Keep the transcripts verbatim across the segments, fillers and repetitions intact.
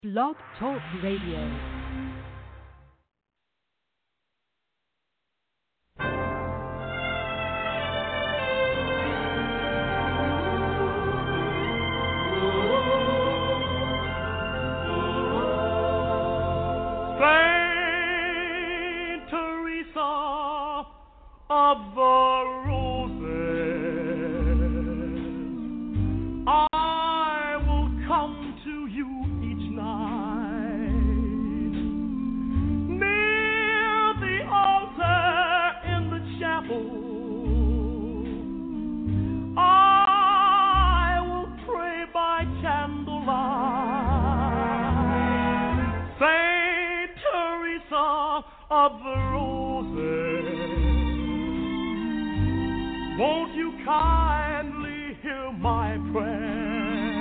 Blog Talk Radio. Saint Teresa of the Roses, I will come to you each night, near the altar in the chapel. I will pray by candlelight. Saint Teresa of the Roses, won't you kindly hear my prayer?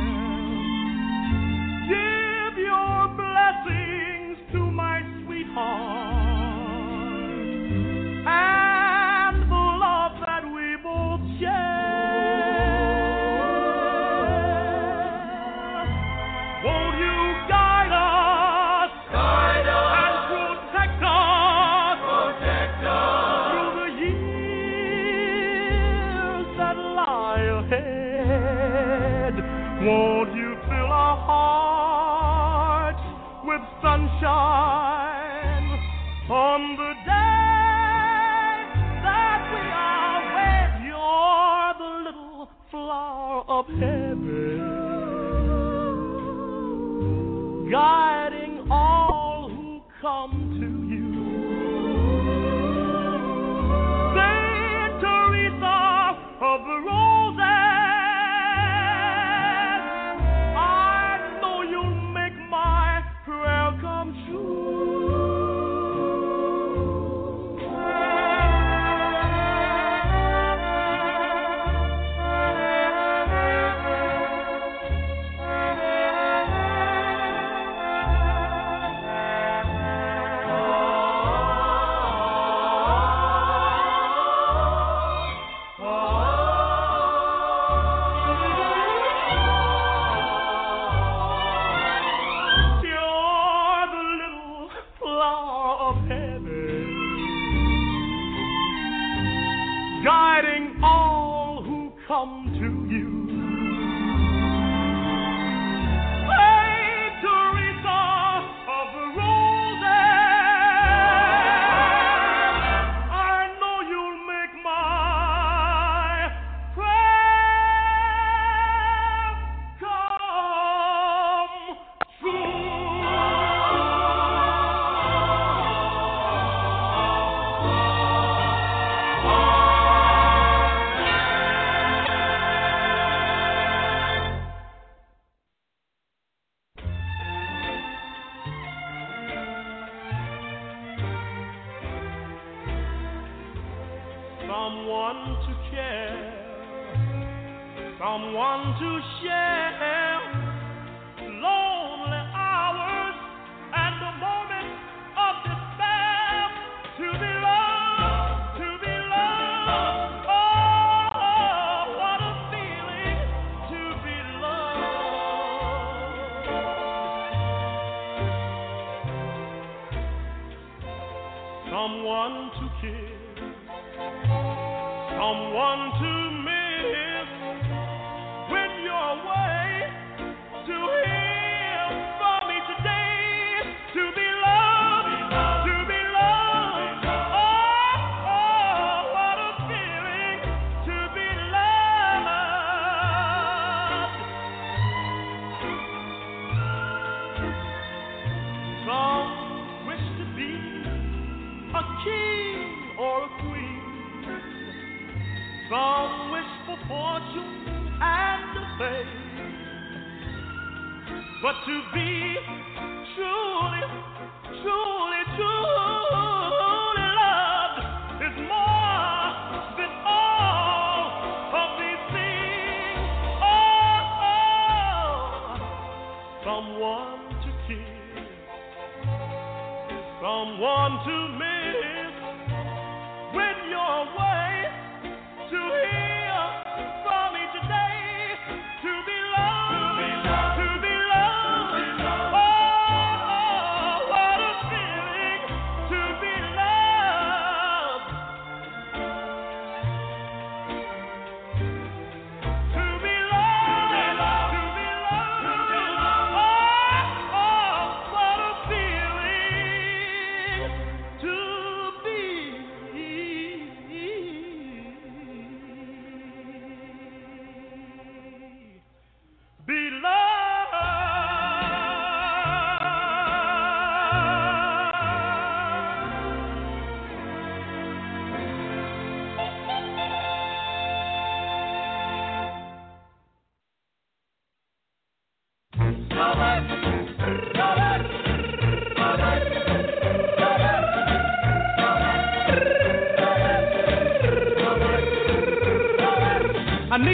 Give your blessings to my sweetheart and the love that we both share. Won't you guide us, guide us and protect us, protect us through the years that lie ahead? Won't you fill our hearts with sunshine on the day that we are wed? You're the little flower of heaven, guiding all who come to you. Saint Teresa of the Roses, I know you'll make my prayer come You're the little flower of heaven, guiding all who come to you. Saint Teresa of the Roses, I know you'll make my prayer come someone to care, someone to share lonely hours and the moments of despair. To be loved, to be loved. Oh, what a feeling to be loved. Someone to kiss, someone to miss when you're away. To hear from me today, to be loved, to be loved. Oh, oh, what a feeling to be loved. Some wish to be a king or a queen. Some wish for fortune and fame. But to be truly, truly, truly loved is more than all of these things. Oh, oh. Someone to kiss, someone to miss when you're away. To hear from me today, to be loved, to be loved, to be loved.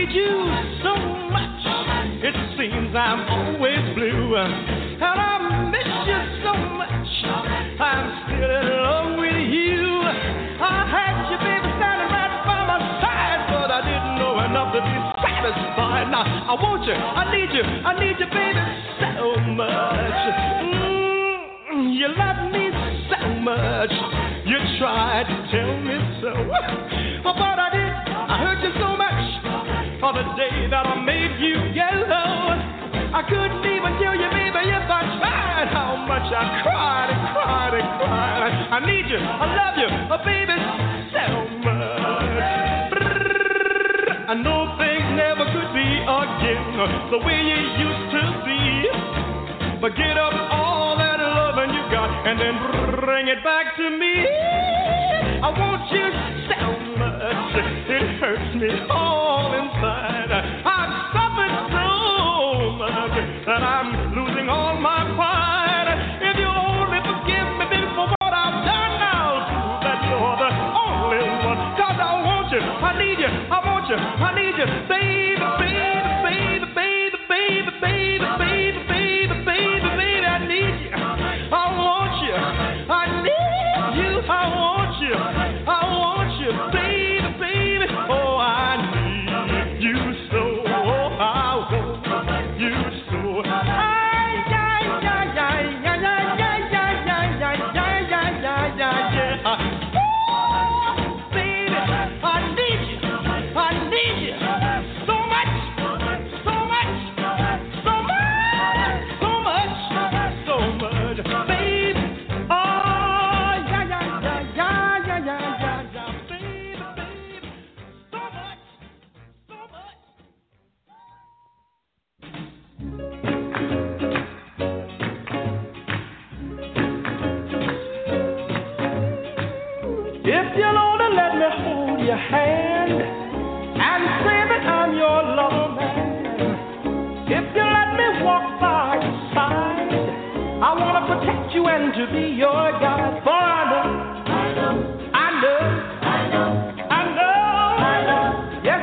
need you so much. It seems I'm always blue, and I miss you so much. I'm still in love with you. I had you, baby, standing right by my side, but I didn't know enough to be satisfied. Now I want you, I need you, I need you, baby, so much. Mm, you love me so much. You tried to tell me so, but I did. I hurt you so much on the day that I made you yellow. I couldn't even tell you, baby, if I tried, how much I cried and cried and cried. I need you, I love you, oh, baby, so much. I know things never could be again the way you used to be. But get up all that loving you got and then bring it back to me. I want you so much, it hurts me all inside. I've suffered so much that I'm losing all my pride. If you only forgive me, baby, for what I've done, I'll prove that you're the only one. Cause I want you, I need you, I want you, I need you, baby, baby, baby, baby, baby, baby, baby, baby, baby, baby, I need you, I want you, I need you, I want you, I want you, baby, baby, oh, I need you so, oh, I want you so, ay, ay, ay, ay, ay, ay, ay, ay, ay, ay, ay, ay, ay, yeah. If you'll only let me hold your hand and say that I'm your lover man. If you let me walk by your side, I want to protect you and to be your guide. For I know, I know, I know, I know, I know, yes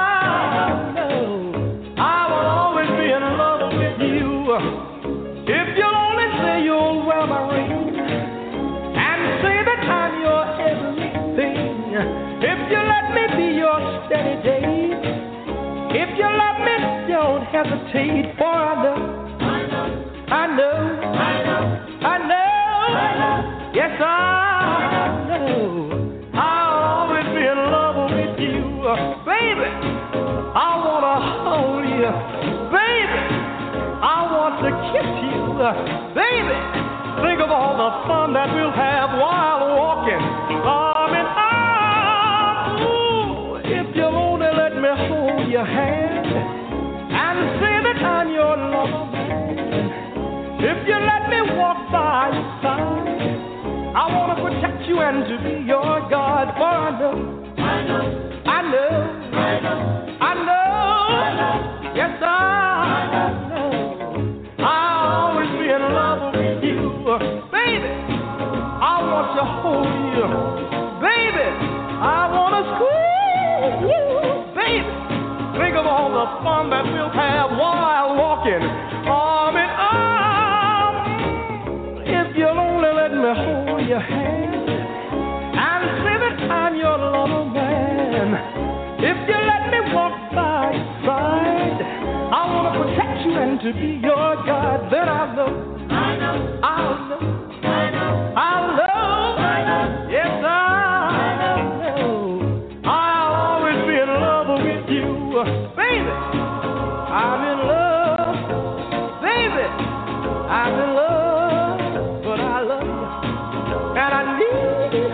I know, I will always be in love with you. If you'll only say you'll wear my ring and say that I'm your everything. If you let me be your steady day, if you love me, don't hesitate. For I know, I know, I know, I know, I know, yes I know, I'll always be in love with you, baby. I wanna hold you, baby. I want to kiss you, baby. Think of all the fun that we'll have while walking arm in arm. Ooh, if you'll only let me hold your hand and say that I'm your lover man. If you let me walk by your side, I want to protect you and to be your guard. For I know, I know, I know, I know, I know, I know, yes I know, I'll always be in love with you. Baby, I want to hold you. Baby, I want to squeeze you. Baby, think of all the fun that we'll have while walking arm in arm. If you'll only let me hold your hand and say that I'm your lover man. If you let me walk by your side, I want to protect you and to be your guide. Then I know, I know, I know, I know, I know, I know, yes I know, I'll always be in love with you, baby. I'm in love, baby. I'm in love, but I love you, and I need you,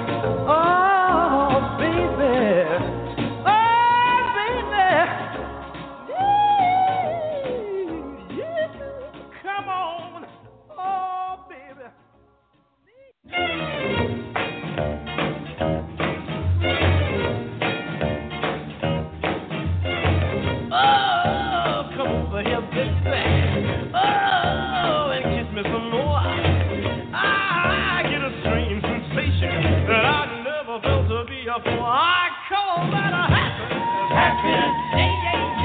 oh baby. I call that a happiness, happiness, yeah, yeah,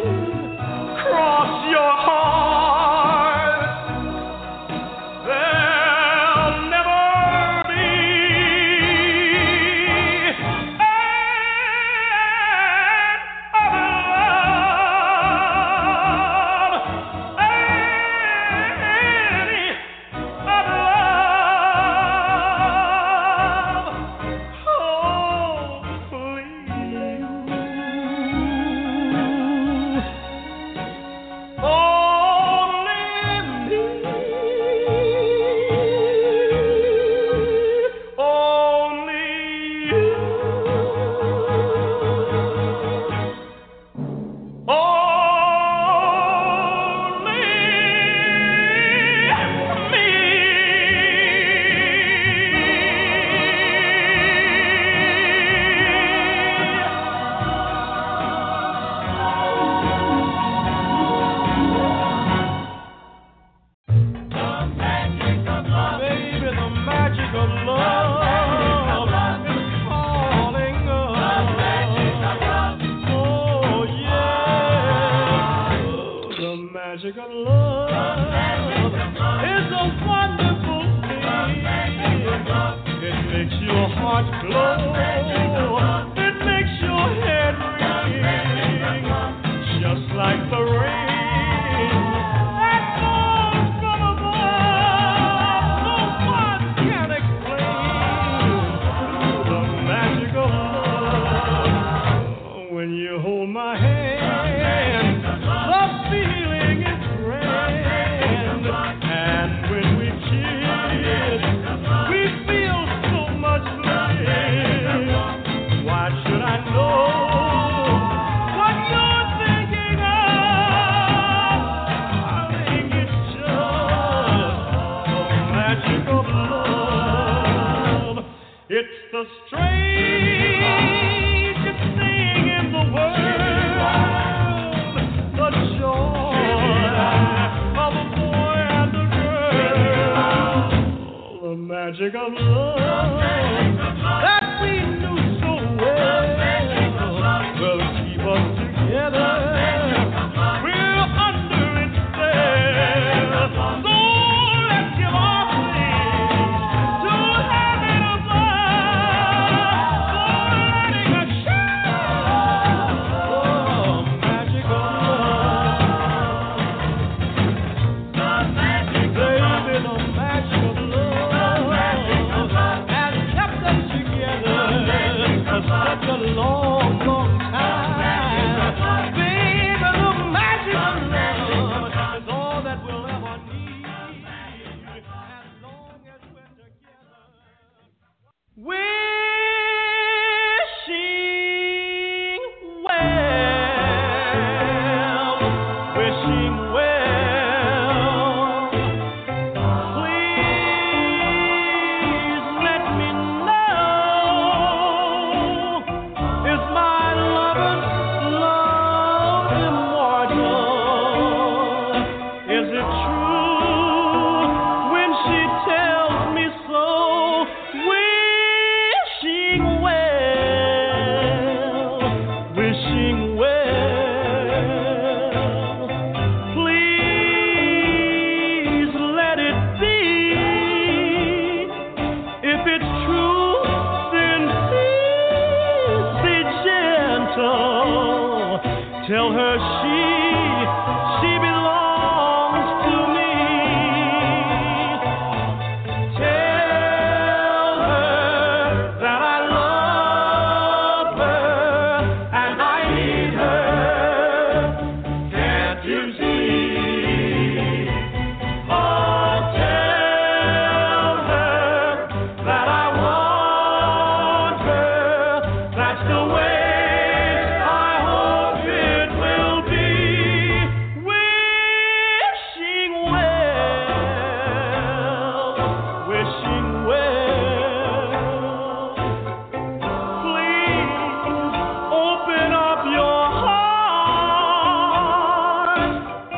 cross your heart, there'll never be another love, any other love. Oh, please. Only me. Only you. Only me. Baby, the magic of love is calling us. Oh, yeah. The magic of love is a wonderful thing. It makes your heart glow. It makes your head ring. Just like the rain that falls from above. No one can explain the magic of love. When you hold my hand, the feeling is grand. And when we kiss, we feel so much bliss. Why should I know what you're thinking of? Darling, it's just the magic of love. It's the strangest thing in the world. The joy of a boy and a girl. The magic of love that we knew so well will keep us together. We're under its spell. So let's give our praise to heaven above for letting us share the magic of love. Baby, the magic of love has kept us together for such a long, long time. Baby, the magic of love is all that we'll ever need as long as we're together. Wishing well, wishing well. Please let me know, is my lover's love immortal? Is it true when she tells me so? Wishing well, wishing well. Please let it be. If it's true, then please be gentle. Tell her she, she belongs to me. Tell her that I love her and I need her. Can't you see? Oh, tell her that I want her. That's the way I hope it will be. Wishing well, wishing well. Please open up your heart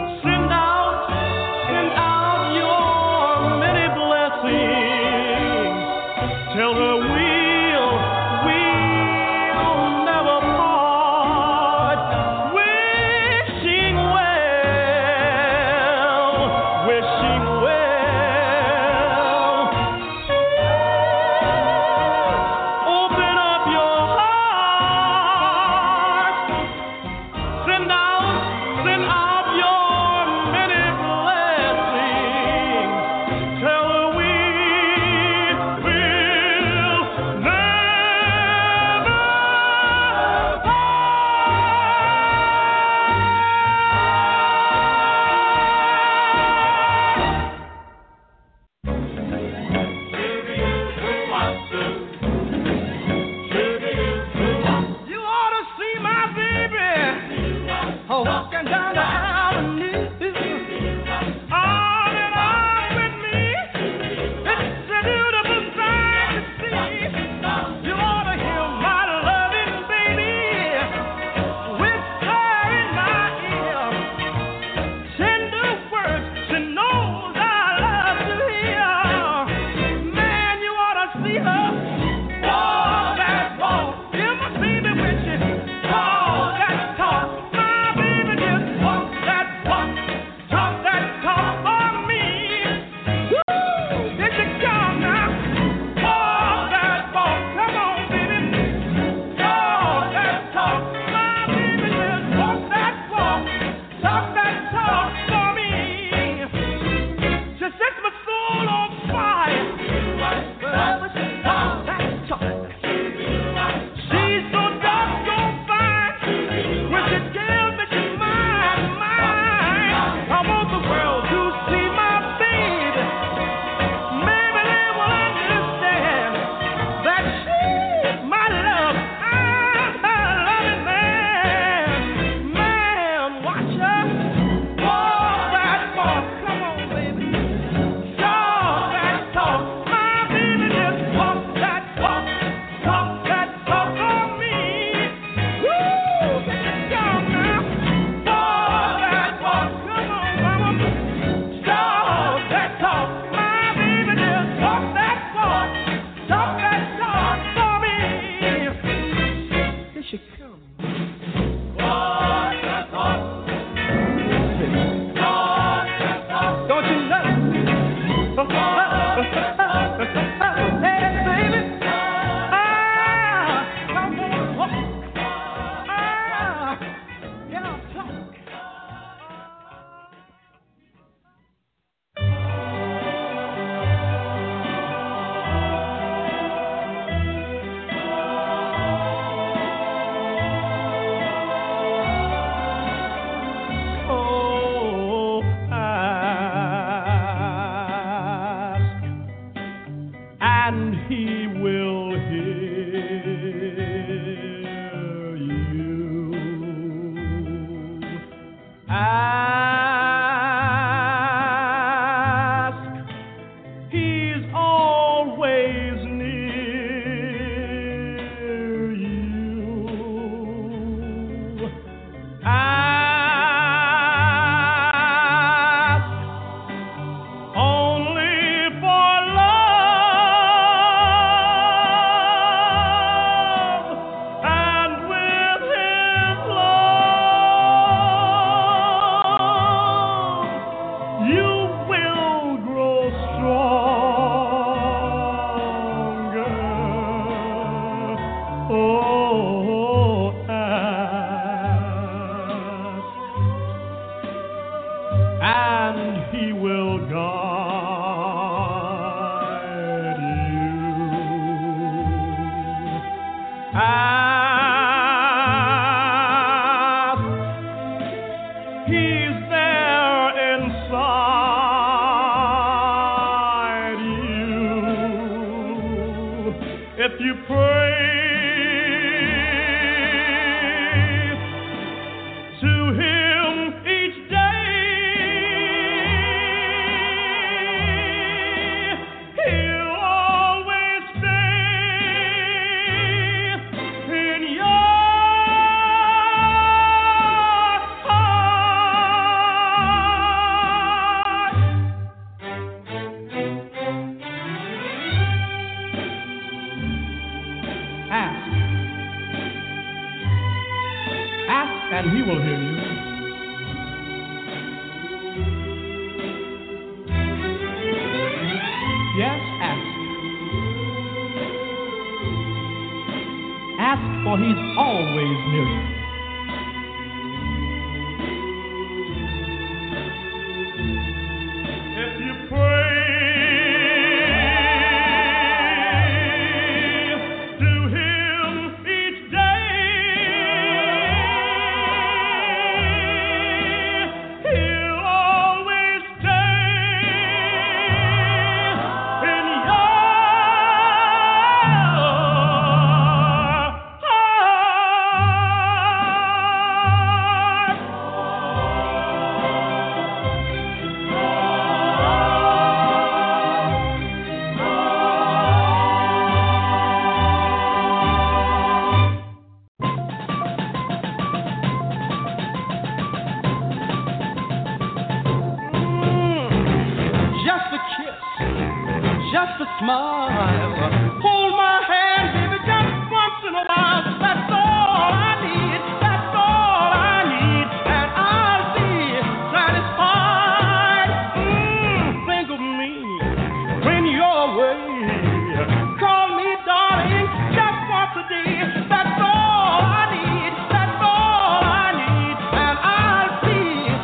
talk that talk for me. She sets my soul on fire. Wherever she talk that talk. She's so doggone fine. When she tells me she's mine, mine. I want the world to see my baby. Maybe they will understand that she's my love. I'm her loving man. Man, watch her walk that walk. Come on, baby. Talk that talk. My baby just walk that walk. Talk that talk on me. Woo! Get it down now. Walk that walk. Come on, mama. Talk that talk. My baby just walk that walk. Talk that talk for me. Here she comes. Walk that talk. Talk that talk. Don't you know? Hey, baby. Ah, come on, walk. Ah, yeah, talk. Oh, ask, and he will hear you. Ask, he's always near you. Ask only for love, and with his love, you will grow stronger. Oh, ask, and he will guide you. Ask, he's there inside you. If you pray to him each day, he'll always stay in your heart. Ask. Ask, and he will hear you. Yes, ask. Ask, for he's always near you. If you pray to him each day, he'll always stay in your just a smile. Hold my hand, baby, just once in a while. That's all I need. That's all I need, and I'll be satisfied. Mm, think of me when you're away. Call me, darling, just once a day. That's all I need. That's all I need, and I'll be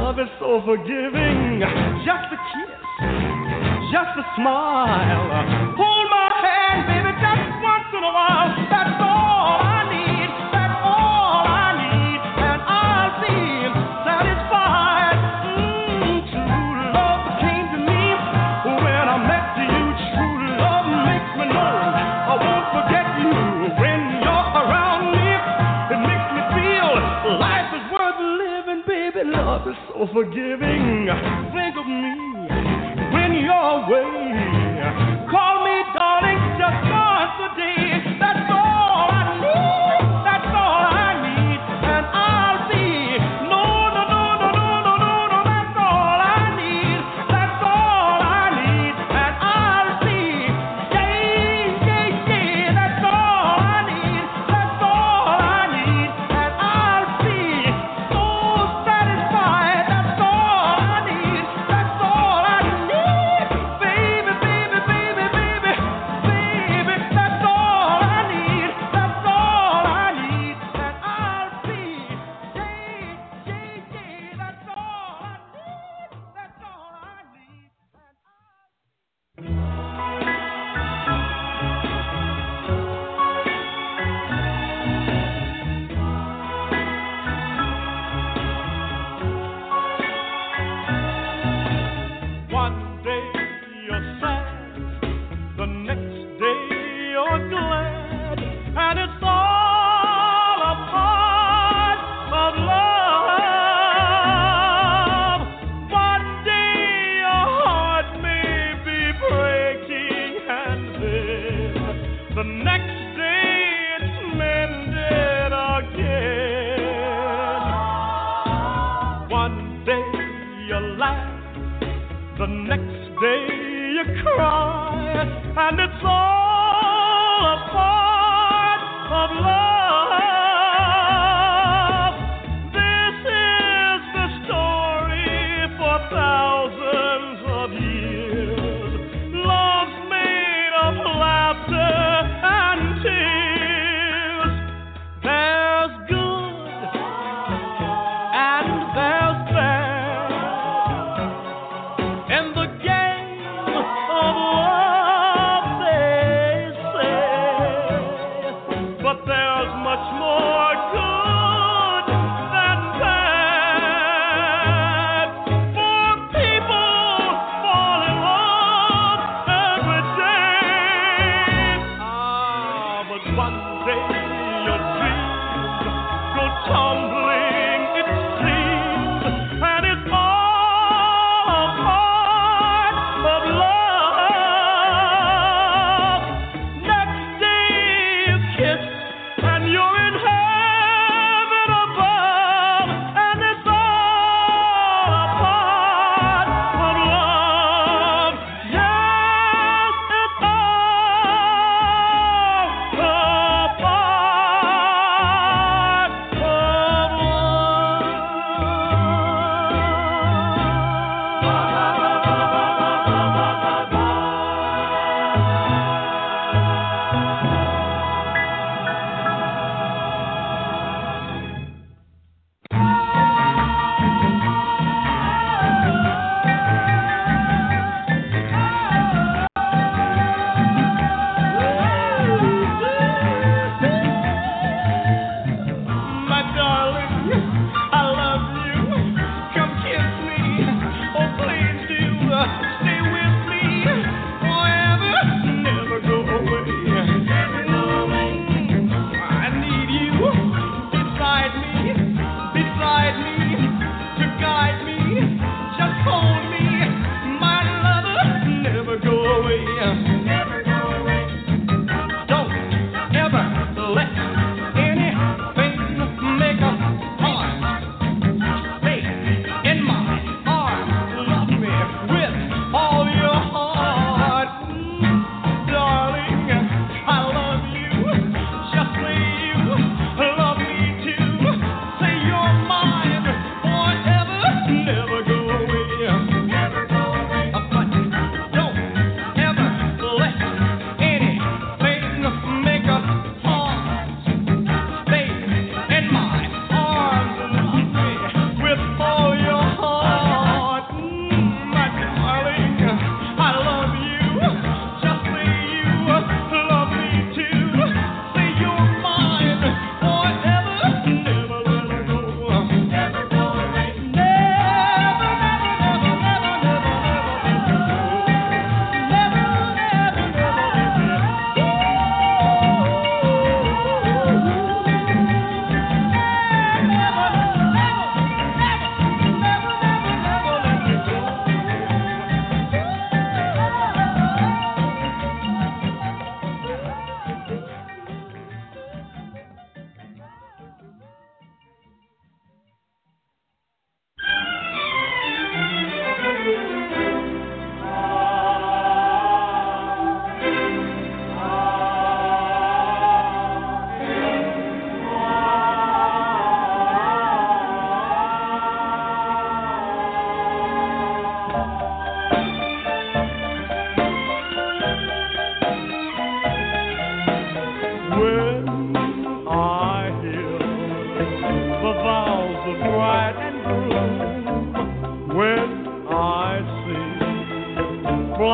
love is so forgiving. Just a kiss, just a smile. Hold my hand, baby, just once in a while. That's all I need, that's all I need, and I'll be satisfied. Mm, true love came to me when I met you. True love makes me know I won't forget you when you're around me. It makes me feel life is worth living, baby. Love is so forgiving. Think of me when you're away. Call me darling just once a day. That's all I need. That's all I need. And I'll be. No, no, no, no, no, no, no, no. That's all I need. That's all I need. And I'll be. Yeah, yeah, yeah. That's all I need. That's all I need. And I'll be so satisfied. That's all I need. That's all I need. Baby, baby, baby, baby, baby. That's all I need. That's all I need. And I'll be. Yeah, yeah, yeah. That's all I need. That's all I need. And I'll One day you're sad, the next day you're glad, and it's all a part of love. One day your heart may be breaking, and then the next day it's mended again. One day you laugh, the next day you cry, and it's all a part of love. This is the story for thousands of years. Love's made of laughter and tears. There's good and there's bad in the game of love, they say. But there's much more good than bad. For people fall in love every day. Ah, but one day your dreams go tumbling, it seems, and it's all a part of love. Next day you kiss, and you're in heaven above, and it's all a part of love. Yes, it's all a part of My darling, I love you. Come kiss me. Oh, please do. Stay with me forever. Never go away. I need you beside me, beside me, to guide me. Just hold me, my lover. Never go away. Never go away. Don't ever let anything make us part. Stay in my arms, love me with all your heart. Mm, darling, I love you. Just say you love me too. Say you're mine forever. Never go away. Never go away. But don't ever let anything make us part. Stay in my arms, love me with all your heart.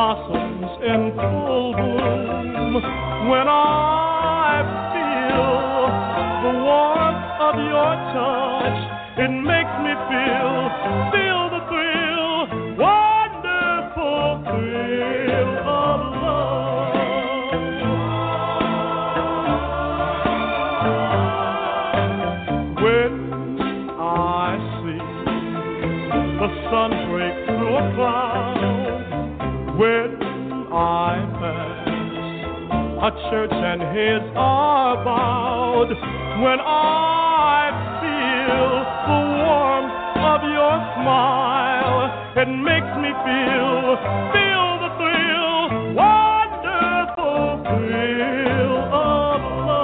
blossoms in full bloom. When I feel the warmth of your touch, it makes me feel, feel the thrill, wonderful thrill of love. When I see the sun break through a cloud, when I pass a church and heads are bowed, when I feel the warmth of your smile, it makes me feel, feel the thrill, wonderful thrill of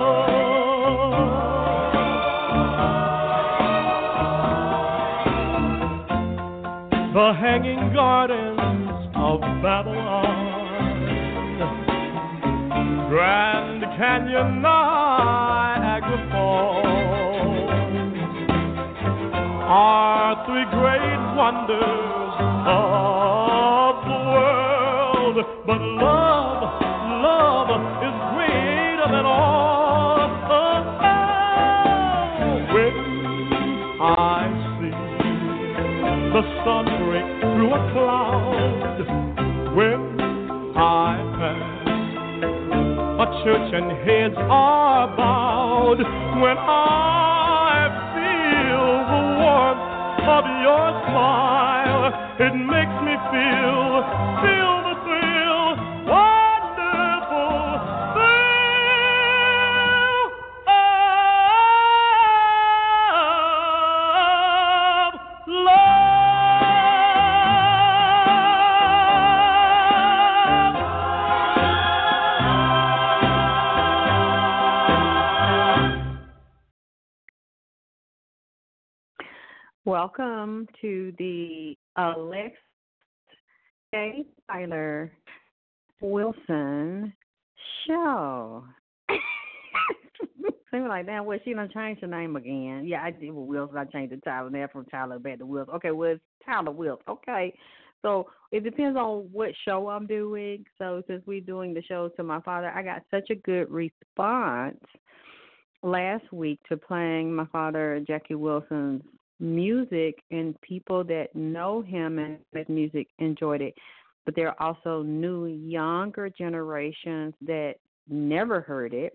love. The hanging gardens of Babylon, Grand Canyon, Niagara Falls are three great wonders of the world. But love, love is greater than all. Oh, oh. When I see the sun break through a cloud, when I pass a church and heads are bowed, when I feel the warmth of your smile, it makes me feel, feel the thrill, wonderful thrill of love. Welcome to the Alex J. Tyler Wilson show. Seems like, damn, well, she done changed her name again. Yeah, I did with Wilson. I changed it to Tyler. Now from Tyler back to Wilson. Okay, well, it's Tyler Wilson. Okay. So it depends on what show I'm doing. So since we're doing the show to my father, I got such a good response last week to playing my father, Jackie Wilson's music, and people that know him and his music enjoyed it. But there are also new, younger generations that never heard it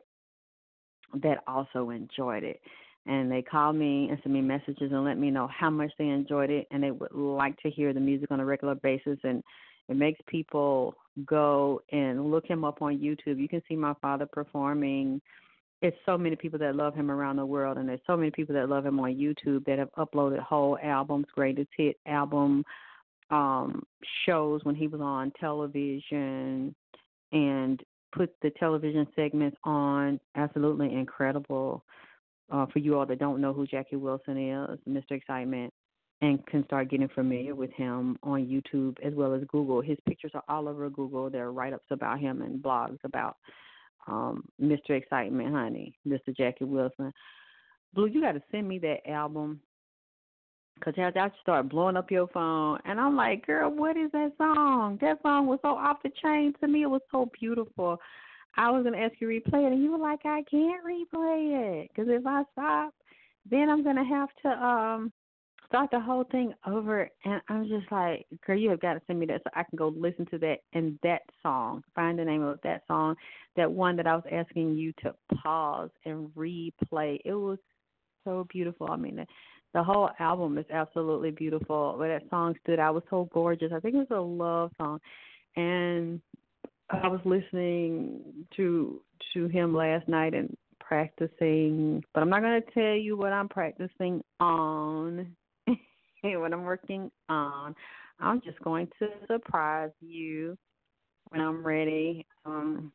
that also enjoyed it. And they call me and send me messages and let me know how much they enjoyed it, and they would like to hear the music on a regular basis. And it makes people go and look him up on YouTube. You can see my father performing. It's so many people that love him around the world, and there's so many people that love him on YouTube that have uploaded whole albums, greatest hit album um, shows when he was on television, and put the television segments on. Absolutely incredible. Uh, for you all that don't know who Jackie Wilson is, Mister Excitement, and can start getting familiar with him on YouTube as well as Google. His pictures are all over Google. There are write-ups about him and blogs about Um, Mister Excitement, honey, Mister Jackie Wilson. Blue, you got to send me that album, because I start blowing up your phone, and I'm like, girl, what is that song? That song was so off the chain to me. It was so beautiful. I was going to ask you to replay it, and you were like, I can't replay it, because if I stop, then I'm going to have to um start the whole thing over. And I'm just like, girl, you have got to send me that so I can go listen to that and that song, find the name of that song, that one that I was asking you to pause and replay. It was so beautiful. I mean, the, the whole album is absolutely beautiful. But that song stood out. It was so gorgeous. I think it was a love song. And I was listening to to him last night and practicing, but I'm not going to tell you what I'm practicing on, what I'm working on. I'm just going to surprise you when I'm ready, um,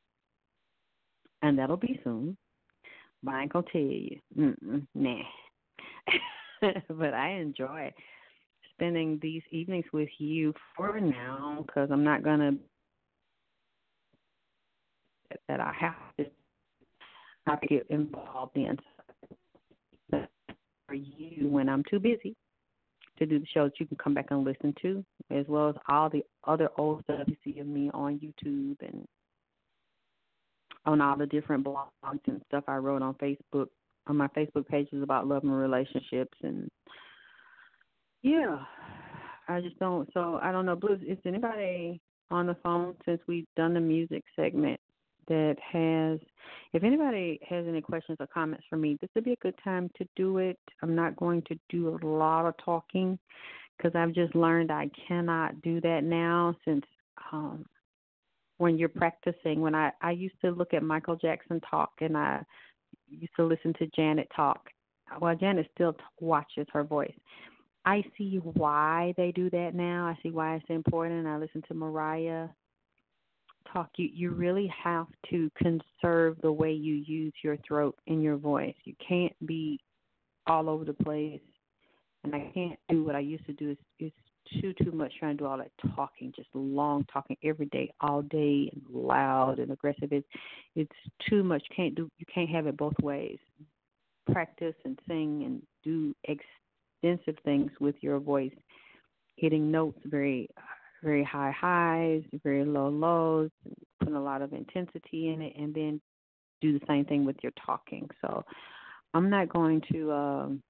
and that'll be soon. But I ain't going to tell you. Mm-mm, nah. But I enjoy spending these evenings with you for now, because I'm not going to that I have to have to get involved in for you when I'm too busy to do the show that you can come back and listen to, as well as all the other old stuff you see of me on YouTube and on all the different blogs and stuff I wrote on Facebook, on my Facebook pages about love and relationships. And, yeah, I just don't, so I don't know, Blues, is anybody on the phone since we've done the music segment that has, if anybody has any questions or comments for me, this would be a good time to do it. I'm not going to do a lot of talking because I've just learned I cannot do that now since um, when you're practicing, when I, I used to look at Michael Jackson talk and I used to listen to Janet talk. Well, Janet still t- watches her voice. I see why they do that now. I see why it's important. I listen to Mariah talk. You, you really have to conserve the way you use your throat and your voice. You can't be all over the place. And I can't do what I used to do. It's, it's too, too much trying to do all that talking, just long talking every day, all day, and loud and aggressive. It's, it's too much. Can't do. You can't have it both ways. Practice and sing and do extensive things with your voice, hitting notes very, very high highs, very low lows, putting a lot of intensity in it, and then do the same thing with your talking. So I'm not going to um,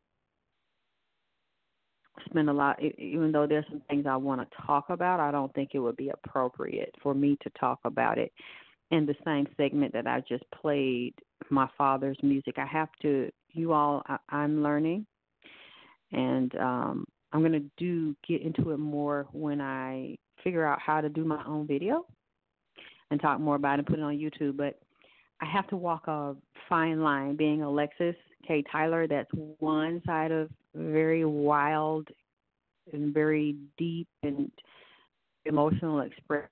spend a lot, even though there's some things I want to talk about, I don't think it would be appropriate for me to talk about it in the same segment that I just played my father's music. I have to, you all, I, I'm learning, and um, I'm going to do get into it more when I figure out how to do my own video and talk more about it and put it on YouTube. But I have to walk a fine line. Being Alexis K. Tyler, that's one side of very wild and very deep and emotional expression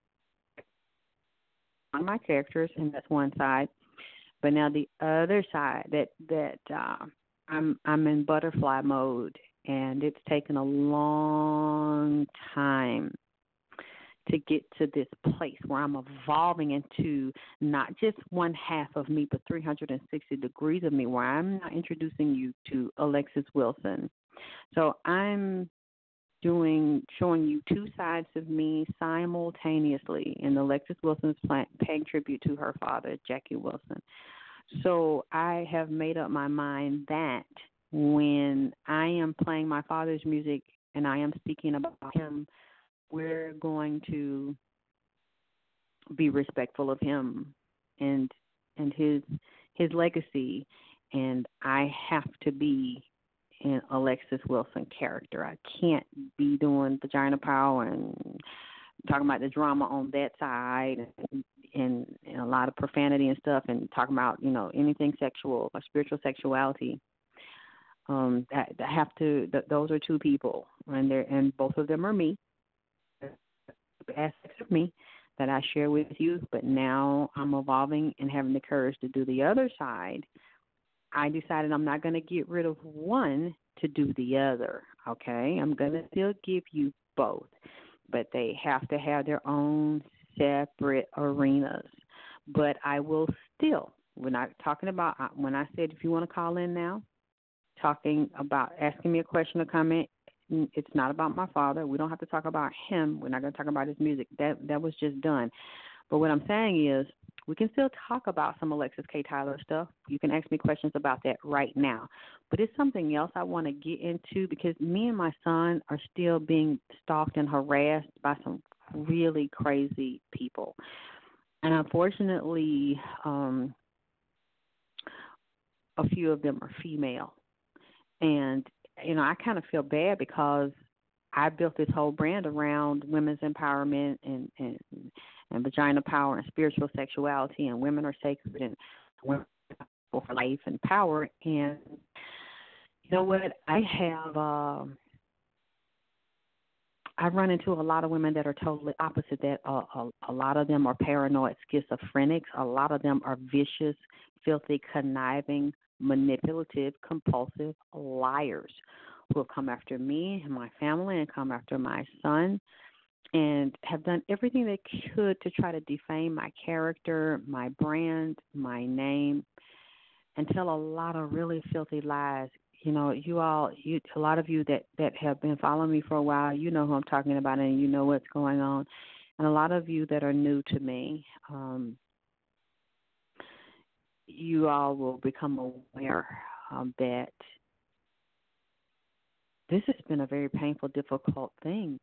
on my characters, and that's one side. But now the other side, that that uh, I'm I'm in butterfly mode, and it's taken a long time to get to this place where I'm evolving into not just one half of me, but three hundred sixty degrees of me, where I'm now introducing you to Alexis Wilson. So I'm doing, showing you two sides of me simultaneously, and Alexis Wilson's paying tribute to her father, Jackie Wilson. So I have made up my mind that when I am playing my father's music and I am speaking about him, we're going to be respectful of him and and his his legacy, and I have to be in Alexis Wilson character. I can't be doing vagina power and talking about the drama on that side and, and, and a lot of profanity and stuff, and talking about, you know, anything sexual or spiritual sexuality. Um, I, I have to. Th- those are two people, and they and both of them are me. Aspects of me that I share with you, but now I'm evolving and having the courage to do the other side. I decided I'm not going to get rid of one to do the other, okay? I'm going to still give you both, but they have to have their own separate arenas. But I will still, we're not talking about, when I said if you want to call in now, talking about asking me a question or comment, it's not about my father. We don't have to talk about him. We're not going to talk about his music. That that was just done. But what I'm saying is we can still talk about some Alexis K. Tyler stuff. You can ask me questions about that right now. But it's something else I want to get into, because me and my son are still being stalked and harassed by some really crazy people. And unfortunately, um, a few of them are female. And you know, I kind of feel bad because I built this whole brand around women's empowerment and, and, and vagina power and spiritual sexuality, and women are sacred and women are for life and power. And you know what? I have, uh, I've run into a lot of women that are totally opposite that. Uh, a, a lot of them are paranoid schizophrenics. A lot of them are vicious, filthy, conniving, manipulative, compulsive liars who have come after me and my family and come after my son and have done everything they could to try to defame my character, my brand, my name, and tell a lot of really filthy lies. You know, you all, you a lot of you that that have been following me for a while, you know who I'm talking about, and you know what's going on. And a lot of you that are new to me, um, you all will become aware um, that this has been a very painful, difficult thing.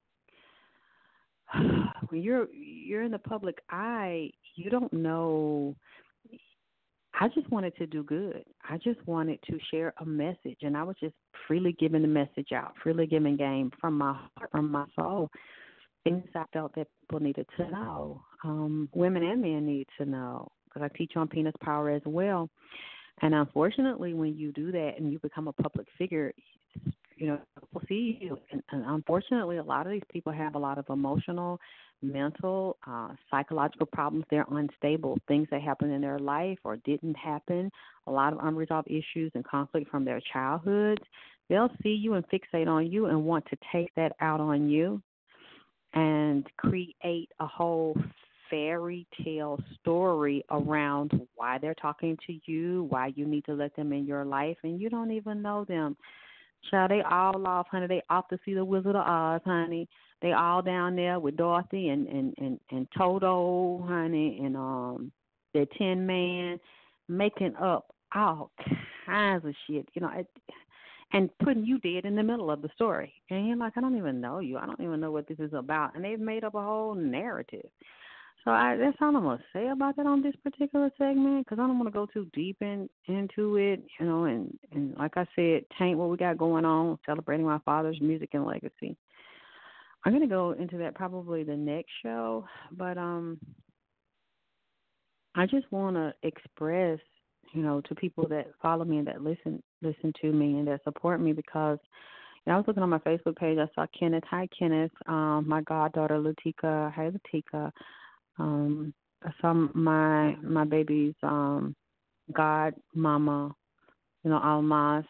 When you're you're in the public eye, you don't know. I just wanted to do good. I just wanted to share a message, and I was just freely giving the message out, freely giving game from my heart, from my soul. Things I felt that people needed to know, um, women and men need to know, because I teach on penis power as well. And unfortunately, when you do that and you become a public figure, you know, people see you. And, and unfortunately, a lot of these people have a lot of emotional, mental, uh, psychological problems. They're unstable, things that happened in their life or didn't happen, a lot of unresolved issues and conflict from their childhoods. They'll see you and fixate on you and want to take that out on you and create a whole fairy tale story around why they're talking to you, why you need to let them in your life, and you don't even know them. Child, they all off, honey. They off to see the Wizard of Oz, honey. They all down there with Dorothy and, and, and, and Toto, honey, and um their Tin Man, making up all kinds of shit, you know, it, and putting you dead in the middle of the story. And you're like, I don't even know you. I don't even know what this is about. And they've made up a whole narrative. So I, that's all I'm going to say about that on this particular segment, because I don't want to go too deep in, into it, you know, and, and like I said, taint what we got going on, celebrating my father's music and legacy. I'm going to go into that probably the next show, but um, I just want to express, you know, to people that follow me and that listen listen to me and that support me, because you know, I was looking on my Facebook page. I saw Kenneth. Hi, Kenneth. Um, my goddaughter, Latika. Hi, Latika. Um, I saw my my baby's um, god mama, you know, Almaz.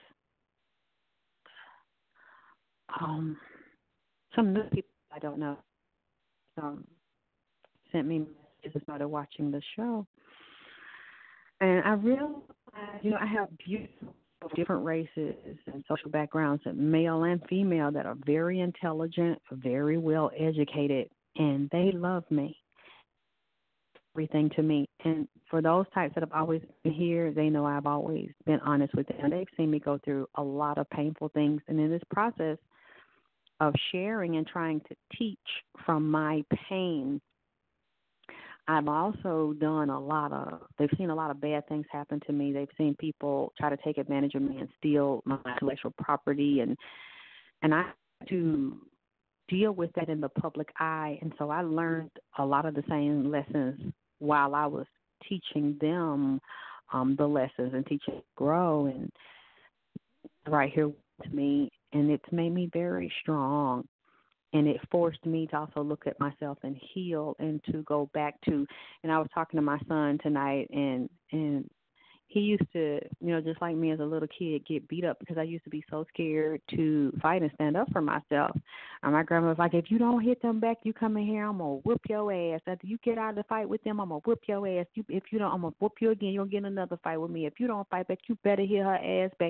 Um, some new people I don't know um, sent me messages, started watching the show. And I realized, you know, I have beautiful different races and social backgrounds, and male and female, that are very intelligent, very well educated, and they love me. Everything to me. And for those types that have always been here, they know I've always been honest with them. They've seen me go through a lot of painful things. And in this process of sharing and trying to teach from my pain, I've also done a lot of, they've seen a lot of bad things happen to me. They've seen people try to take advantage of me and steal my intellectual property. And, and I have to deal with that in the public eye. And so I learned a lot of the same lessons while I was teaching them um, the lessons and teaching grow, and right here with me. And it's made me very strong. And it forced me to also look at myself and heal, and to go back to, and I was talking to my son tonight, and, and he used to, you know, just like me as a little kid, get beat up because I used to be so scared to fight and stand up for myself. And my grandma was like, if you don't hit them back, you come in here, I'm going to whoop your ass. After you get out of the fight with them, I'm going to whoop your ass. You, if you don't, I'm going to whoop you again. You'll get another fight with me. If you don't fight back, you better hit her ass back.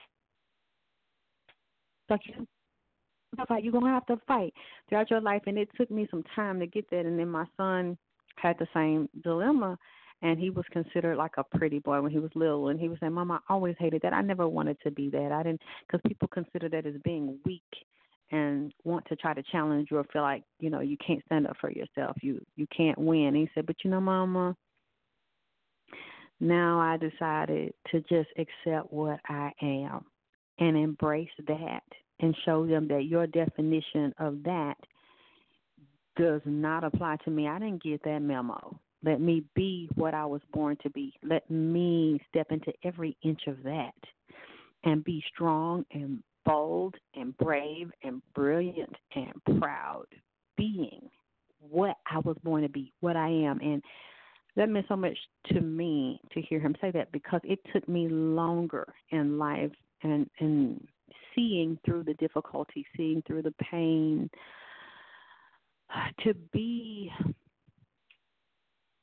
Like, you're going to have to fight throughout your life. And it took me some time to get that. And then my son had the same dilemma. And he was considered like a pretty boy when he was little. And he was saying, Mom, I always hated that. I never wanted to be that. I didn't, because people consider that as being weak and want to try to challenge you or feel like, you know, you can't stand up for yourself. You you can't win. And he said, but you know, Mama, now I decided to just accept what I am and embrace that and show them that your definition of that does not apply to me. I didn't get that memo. Let me be what I was born to be. Let me step into every inch of that and be strong and bold and brave and brilliant and proud, being what I was born to be, what I am. And that meant so much to me to hear him say that, because it took me longer in life and, and seeing through the difficulty, seeing through the pain, to be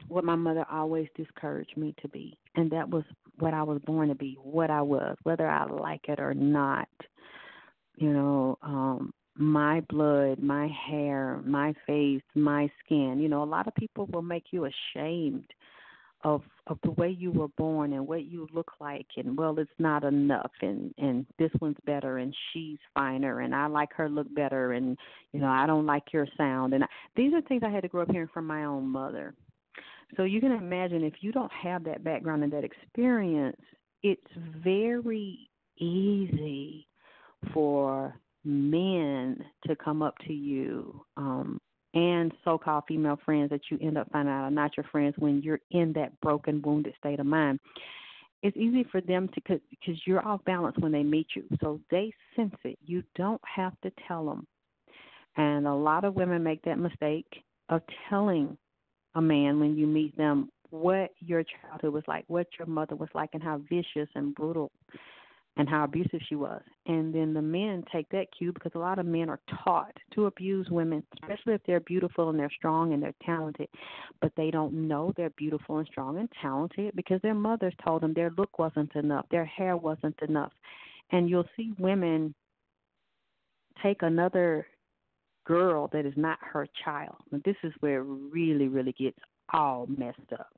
what my mother always discouraged me to be, and that was what I was born to be, what I was, whether I like it or not. You know, um, my blood, my hair, my face, my skin. You know, a lot of people will make you ashamed of of the way you were born and what you look like, and well, it's not enough, and and this one's better, and she's finer, and I like her look better, and you know, I don't like your sound, and I, these are things I had to grow up hearing from my own mother. So you can imagine if you don't have that background and that experience, it's very easy for men to come up to you um, and so-called female friends that you end up finding out are not your friends when you're in that broken, wounded state of mind. It's easy for them to, because you're off balance when they meet you. So they sense it. You don't have to tell them. And a lot of women make that mistake of telling a man when you meet them what your childhood was like, what your mother was like, and how vicious and brutal and how abusive she was. And then the men take that cue because a lot of men are taught to abuse women, especially if they're beautiful and they're strong and they're talented. But they don't know they're beautiful and strong and talented because their mothers told them their look wasn't enough, their hair wasn't enough. And you'll see women take another girl that is not her child. And this is where it really, really gets all messed up.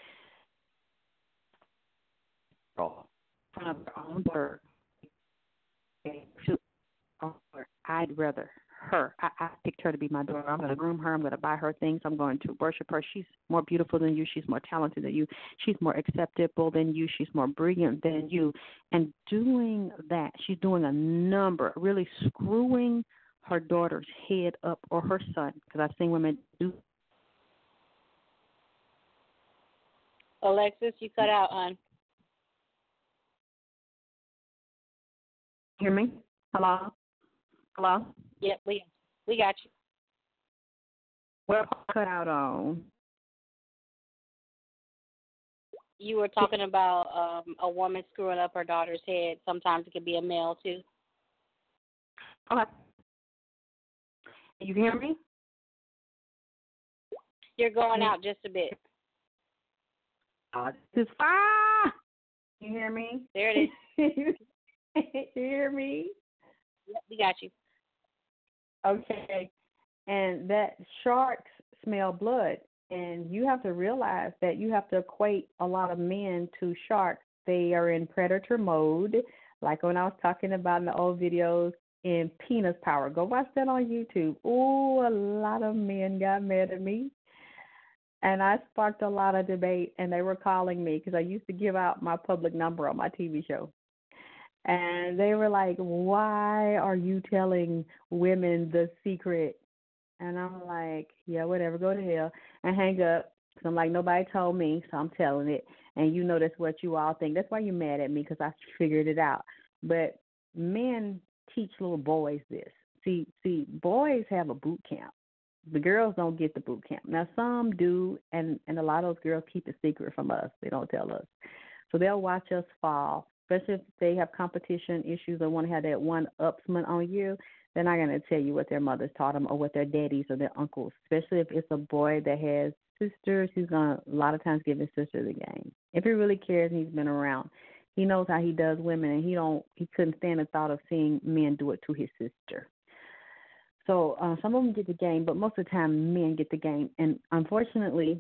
Oh. From her own birth, I'd rather her. I, I picked her to be my daughter. I'm going to groom her. I'm going to buy her things. I'm going to worship her. She's more beautiful than you. She's more talented than you. She's more acceptable than you. She's more brilliant than you. And doing that, she's doing a number, really screwing her daughter's head up, or her son, because I've seen women do. Alexis, you cut out, hon. Hear me? Hello? Hello? Yep, we we got you. What cut out on? You were talking about um, a woman screwing up her daughter's head. Sometimes it could be a male, too. Okay. You hear me? You're going out just a bit. Uh, this is fine. You hear me? There it is. You hear me? Yep, we got you. Okay. And that sharks smell blood. And you have to realize that you have to equate a lot of men to sharks. They are in predator mode, like when I was talking about in the old videos in Penis Power. Go watch that on YouTube. Oh, a lot of men got mad at me. And I sparked a lot of debate, and they were calling me because I used to give out my public number on my T V show. And they were like, why are you telling women the secret? And I'm like, yeah, whatever, go to hell, and hang up. So I'm like, nobody told me, so I'm telling it. And you know that's what you all think. That's why you're mad at me, because I figured it out. But men teach little boys this. See, see, boys have a boot camp. The girls don't get the boot camp. Now, some do, and, and a lot of those girls keep the secret from us. They don't tell us. So they'll watch us fall. Especially if they have competition issues or want to have that one-upsman on you, they're not going to tell you what their mothers taught them or what their daddies or their uncles. Especially if it's a boy that has sisters, he's going to a lot of times give his sister the game. If he really cares and he's been around, he knows how he does women, and he don't he couldn't stand the thought of seeing men do it to his sister. So uh, some of them get the game, but most of the time men get the game. And unfortunately,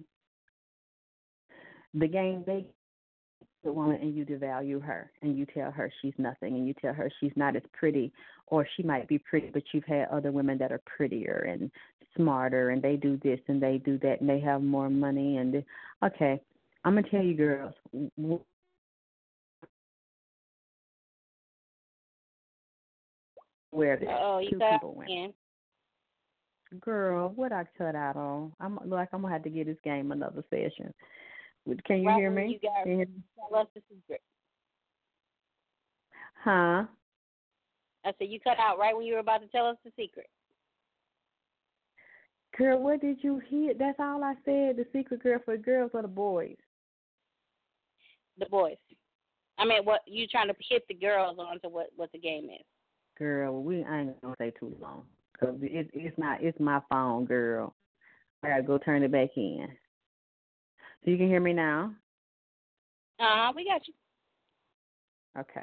the game they the woman and you devalue her and you tell her she's nothing and you tell her she's not as pretty, or she might be pretty, but you've had other women that are prettier and smarter and they do this and they do that and they have more money. And okay, I'm going to tell you girls, where this Oh, you two cut people out went. again. Girl, what I cut out on? I'm like I'm gonna have to get this game another session. Can you right hear when me? You got Can you hear to me? tell us the secret. Huh? I said you cut out right when you were about to tell us the secret. Girl, what did you hear? That's all I said. The secret, girl, for the girls or the boys? The boys. I mean, what you trying to hit the girls on to what, what the game is? Girl, we I ain't gonna say too long because it, it's not. It's my phone, girl. I gotta go turn it back in. So you can hear me now? Uh, we got you. Okay.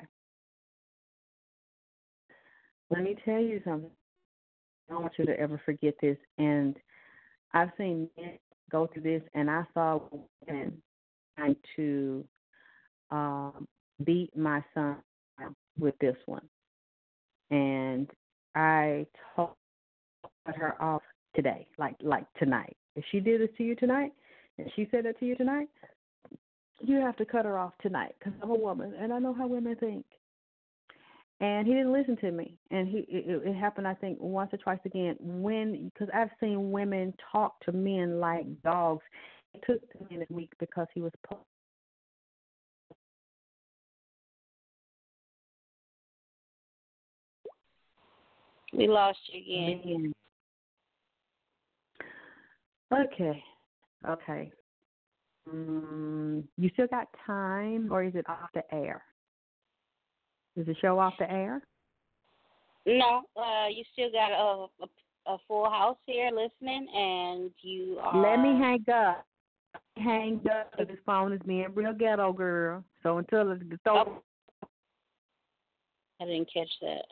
Let me tell you something. I don't want you to ever forget this. And I've seen men go through this, and I saw women trying to um, beat my son with this one. And I told her off today, like like tonight. If she did this to you tonight, and she said that to you tonight, you have to cut her off tonight because I'm a woman, and I know how women think. And he didn't listen to me, and he it, it happened, I think, once or twice again. When because I've seen women talk to men like dogs. It took the men a week because he was. We lost you again. Okay, okay. Mm, you still got time, or is it off the air? Is the show off the air? No, uh, you still got a, a a full house here listening, and you are. Let me hang up. Hang up. This phone is being real ghetto, girl. So until it's the oh. I didn't catch that.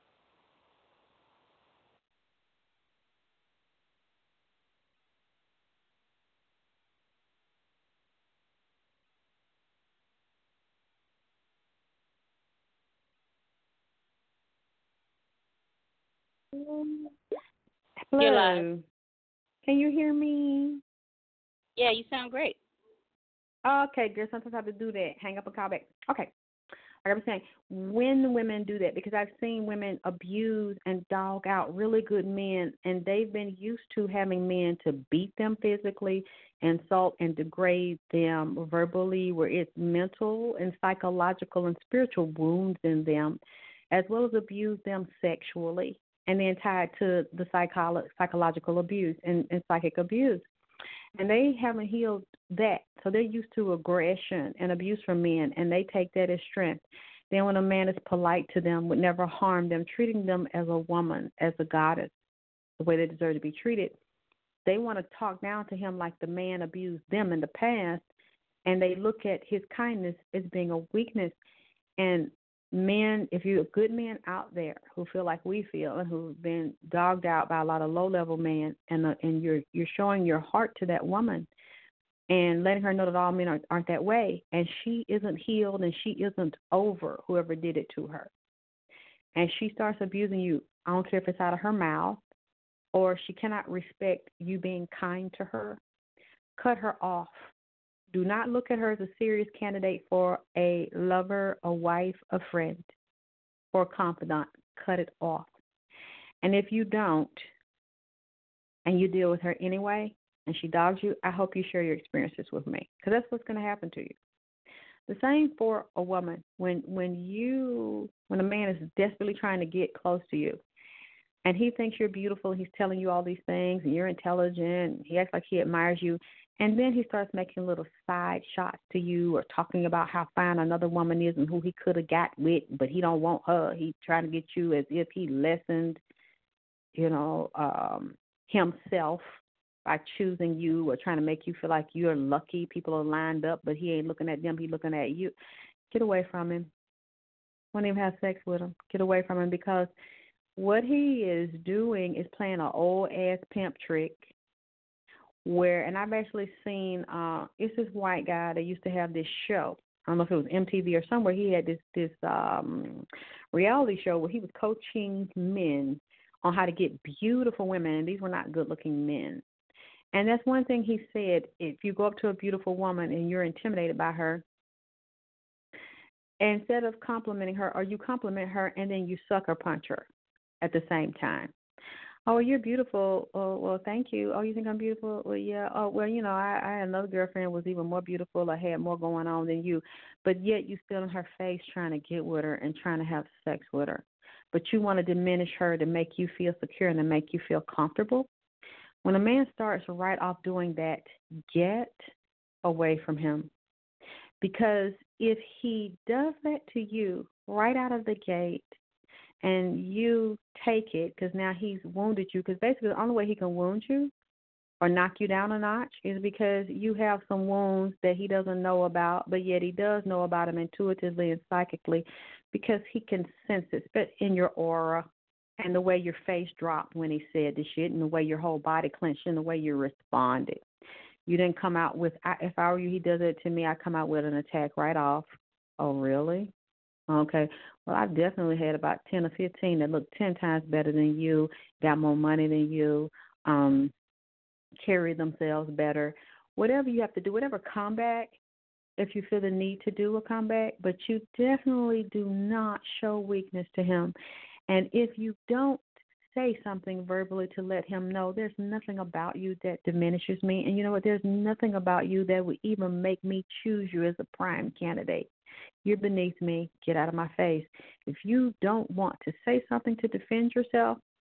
Hello. Can you hear me? Yeah, you sound great. Okay, girl. Sometimes I have to do that. Hang up and call back. Okay. Like I was saying, when women do that, because I've seen women abuse and dog out really good men, and they've been used to having men to beat them physically, insult and degrade them verbally, where it's mental and psychological and spiritual wounds in them, as well as abuse them sexually, and then tied to the psycholo- psychological abuse and, and psychic abuse. And they haven't healed that. So they're used to aggression and abuse from men, and they take that as strength. Then when a man is polite to them, would never harm them, treating them as a woman, as a goddess, the way they deserve to be treated, they want to talk down to him like the man abused them in the past, and they look at his kindness as being a weakness. And men, if you're good men out there who feel like we feel and who've been dogged out by a lot of low-level men, and uh, and you're you're showing your heart to that woman and letting her know that all men aren't, aren't that way, and she isn't healed and she isn't over whoever did it to her, and she starts abusing you, I don't care if it's out of her mouth or she cannot respect you being kind to her, cut her off. Do not look at her as a serious candidate for a lover, a wife, a friend, or a confidant. Cut it off. And if you don't, and you deal with her anyway, and she dogs you, I hope you share your experiences with me, because that's what's going to happen to you. The same for a woman. When when you when a man is desperately trying to get close to you, and he thinks you're beautiful, he's telling you all these things, and you're intelligent, he acts like he admires you, and then he starts making little side shots to you or talking about how fine another woman is and who he could have got with, but he don't want her. He's trying to get you as if he lessened, you know, um, himself by choosing you, or trying to make you feel like you're lucky. People are lined up, but he ain't looking at them. He's looking at you. Get away from him. Won't even have sex with him. Get away from him, because what he is doing is playing an old-ass pimp trick where, and I've actually seen, uh, it's this white guy that used to have this show. I don't know if it was M T V or somewhere. He had this, this um, reality show where he was coaching men on how to get beautiful women, and these were not good-looking men. And that's one thing he said: if you go up to a beautiful woman and you're intimidated by her, instead of complimenting her, or you compliment her and then you sucker punch her at the same time. Oh, you're beautiful. Oh, well, thank you. Oh, you think I'm beautiful? Well, yeah. Oh, well, you know, I, I had another girlfriend who was even more beautiful. I had more going on than you. But yet you still in her face trying to get with her and trying to have sex with her. But you want to diminish her to make you feel secure and to make you feel comfortable. When a man starts right off doing that, get away from him. Because if he does that to you right out of the gate, and you take it, because now he's wounded you, because basically the only way he can wound you or knock you down a notch is because you have some wounds that he doesn't know about, but yet he does know about them intuitively and psychically because he can sense it, but in your aura and the way your face dropped when he said the shit and the way your whole body clenched and the way you responded. You didn't come out with, if I were you, he does it to me, I come out with an attack right off. Oh, really? Okay. Well, I've definitely had about ten or fifteen that look ten times better than you, got more money than you, um, carry themselves better. Whatever you have to do, whatever comeback, if you feel the need to do a comeback, but you definitely do not show weakness to him. And if you don't say something verbally to let him know there's nothing about you that diminishes me, and you know what, there's nothing about you that would even make me choose you as a prime candidate. You're beneath me. Get out of my face. If you don't want to say something to defend yourself,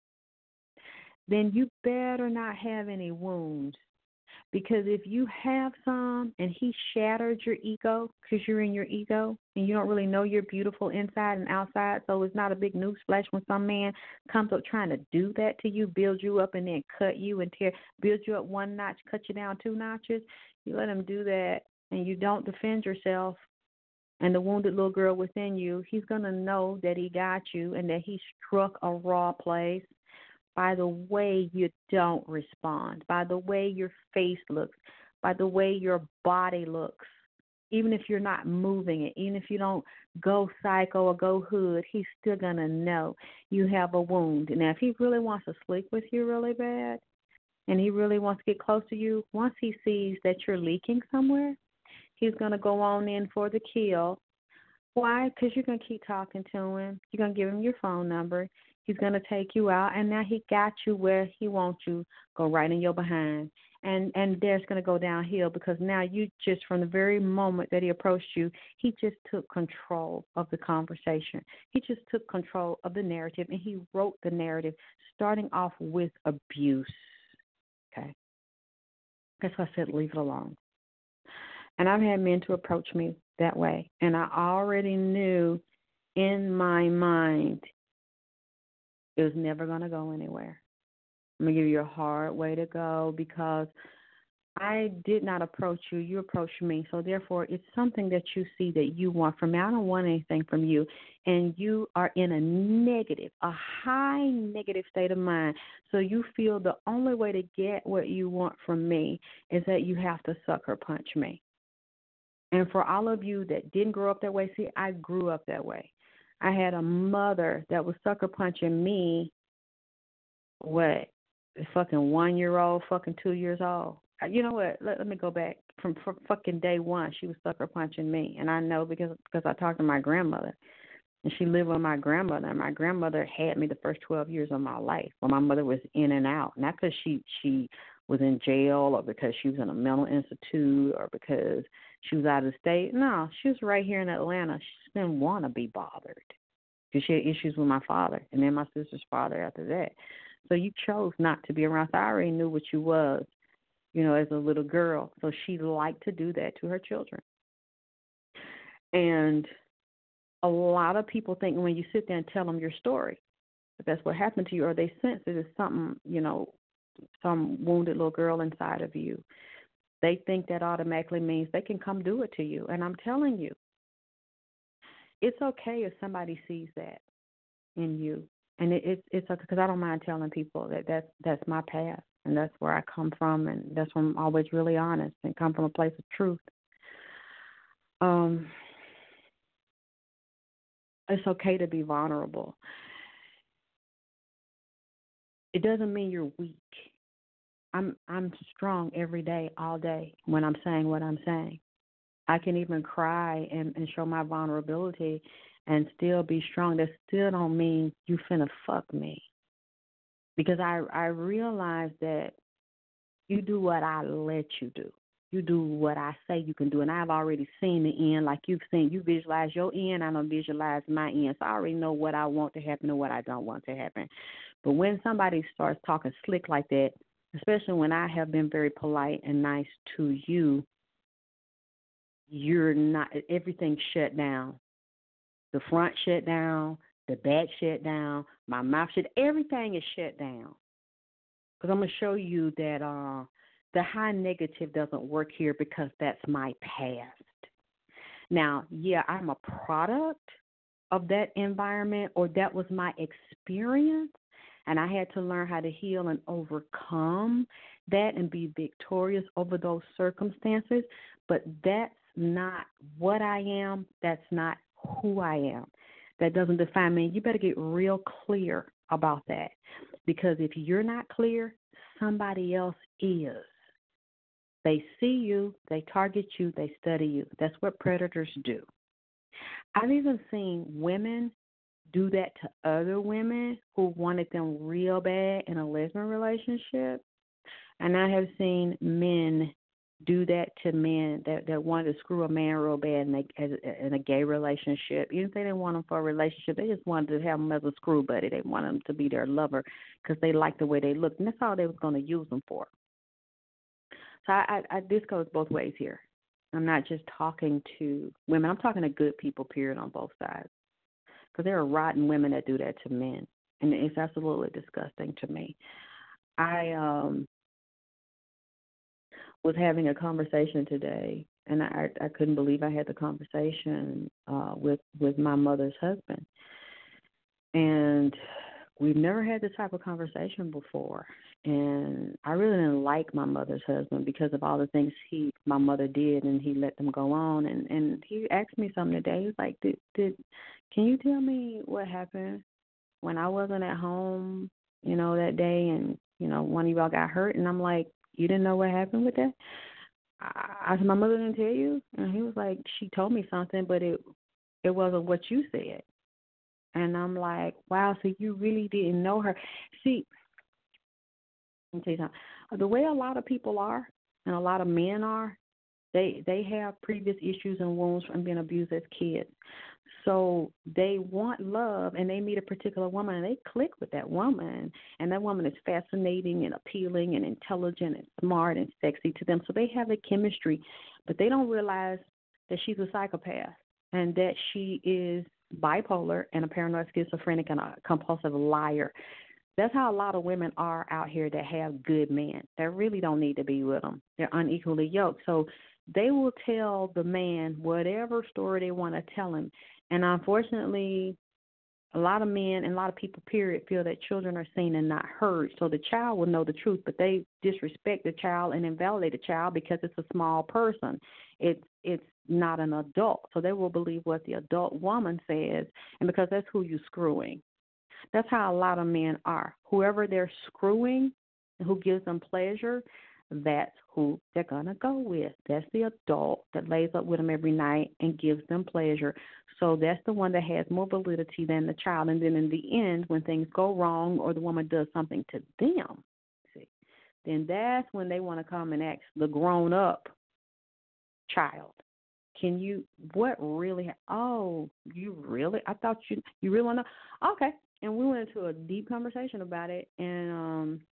then you better not have any wounds. Because if you have some and he shattered your ego because you're in your ego and you don't really know you're beautiful inside and outside, so it's not a big newsflash when some man comes up trying to do that to you, build you up and then cut you and tear, build you up one notch, cut you down two notches. You let him do that and you don't defend yourself. And the wounded little girl within you, he's going to know that he got you and that he struck a raw place by the way you don't respond, by the way your face looks, by the way your body looks. Even if you're not moving it, even if you don't go psycho or go hood, he's still going to know you have a wound. Now, if he really wants to sleep with you really bad and he really wants to get close to you, once he sees that you're leaking somewhere, he's going to go on in for the kill. Why? Because you're going to keep talking to him. You're going to give him your phone number. He's going to take you out, and now he got you where he wants you, go right in your behind. And and there's going to go downhill because now you just, from the very moment that he approached you, he just took control of the conversation. He just took control of the narrative, and he wrote the narrative starting off with abuse. Okay? That's why I said leave it alone. And I've had men to approach me that way, and I already knew in my mind it was never going to go anywhere. I'm going to give you a hard way to go because I did not approach you. You approached me. So, therefore, it's something that you see that you want from me. I don't want anything from you. And you are in a negative, a high negative state of mind. So you feel the only way to get what you want from me is that you have to sucker punch me. And for all of you that didn't grow up that way, see, I grew up that way. I had a mother that was sucker punching me, what, fucking one-year-old, fucking two years old. You know what? Let, let me go back. From, from fucking day one, she was sucker punching me. And I know because because I talked to my grandmother. And she lived with my grandmother. And my grandmother had me the first twelve years of my life. Well, my mother was in and out. Not because she, she was in jail or because she was in a mental institute or because she was out of the state. No, she was right here in Atlanta. She didn't want to be bothered because she had issues with my father and then my sister's father after that. So you chose not to be around. So I already knew what you was, you know, as a little girl. So she liked to do that to her children. And a lot of people think when you sit there and tell them your story, that that's what happened to you, or they sense it is something, you know, some wounded little girl inside of you. They think that automatically means they can come do it to you. And I'm telling you, it's okay if somebody sees that in you. And it, it, it's okay because I don't mind telling people that that's, that's my past and that's where I come from, and that's where I'm always really honest and come from a place of truth. Um, it's okay to be vulnerable. It doesn't mean you're weak. I'm I'm strong every day, all day, when I'm saying what I'm saying. I can even cry and, and show my vulnerability and still be strong. That still don't mean you finna fuck me. Because I, I realize that you do what I let you do. You do what I say you can do. And I've already seen the end like you've seen. You visualize your end, I don't visualize my end. So I already know what I want to happen and what I don't want to happen. But when somebody starts talking slick like that, especially when I have been very polite and nice to you, you're not, everything shut down. The front shut down, the back shut down, my mouth shut, everything is shut down. because I'm going to show you that uh, the high negative doesn't work here because that's my past. Now, yeah, I'm a product of that environment, or that was my experience, and I had to learn how to heal and overcome that and be victorious over those circumstances, but that's not what I am. That's not who I am. That doesn't define me. You better get real clear about that, because if you're not clear, somebody else is. They see you, they target you, they study you. That's what predators do. I've even seen women do that to other women who wanted them real bad in a lesbian relationship. And I have seen men do that to men that, that wanted to screw a man real bad in a, in a gay relationship. Even if they didn't want him for a relationship, they just wanted to have him as a screw buddy. They wanted him to be their lover because they liked the way they looked. And that's all they was going to use him for. So I, I, I, this goes both ways here. I'm not just talking to women. I'm talking to good people, period, on both sides. Because there are rotten women that do that to men, and it's absolutely disgusting to me. I um, was having a conversation today, and I, I couldn't believe I had the conversation uh, with, with my mother's husband. And we've never had this type of conversation before. And I really didn't like my mother's husband because of all the things he, my mother did, and he let them go on. And, and he asked me something today. He was like, did, did, can you tell me what happened when I wasn't at home, you know, that day, and, you know, one of y'all got hurt? And I'm like, you didn't know what happened with that? I, I said, my mother didn't tell you? And he was like, she told me something, but it, it wasn't what you said. And I'm like, wow, so you really didn't know her. See, let me tell you something. The way a lot of people are, and a lot of men are, they they have previous issues and wounds from being abused as kids. So they want love, and they meet a particular woman, and they click with that woman. And that woman is fascinating and appealing and intelligent and smart and sexy to them. So they have a chemistry, but they don't realize that she's a psychopath and that she is bipolar and a paranoid schizophrenic and a compulsive liar. That's how a lot of women are out here that have good men that really don't need to be with them. They're unequally yoked. So they will tell the man whatever story they want to tell him. And unfortunately, a lot of men and a lot of people, period, feel that children are seen and not heard. So the child will know the truth, but they disrespect the child and invalidate the child because it's a small person. It's it's not an adult. So they will believe what the adult woman says, and because that's who you're screwing. That's how a lot of men are. Whoever they're screwing and who gives them pleasure, that's who they're going to go with. That's the adult that lays up with them every night and gives them pleasure. So that's the one that has more validity than the child. And then in the end, when things go wrong or the woman does something to them, see, then that's when they want to come and ask the grown-up child. Can you, what really, oh, you really, I thought you, you really want to know? Okay. And we went into a deep conversation about it, and um,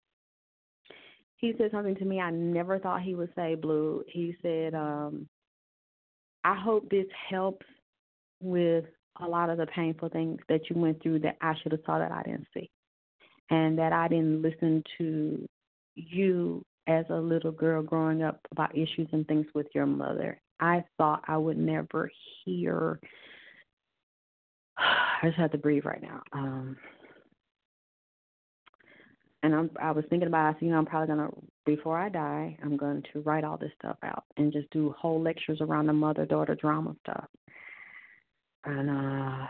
he said something to me I never thought he would say, Blue. He said, um, I hope this helps with a lot of the painful things that you went through that I should have saw that I didn't see, and that I didn't listen to you as a little girl growing up about issues and things with your mother. I thought I would never hear. I just have to breathe right now. Um, and I'm, I was thinking about, you know, I'm probably going to, before I die, I'm going to write all this stuff out and just do whole lectures around the mother-daughter drama stuff. And uh,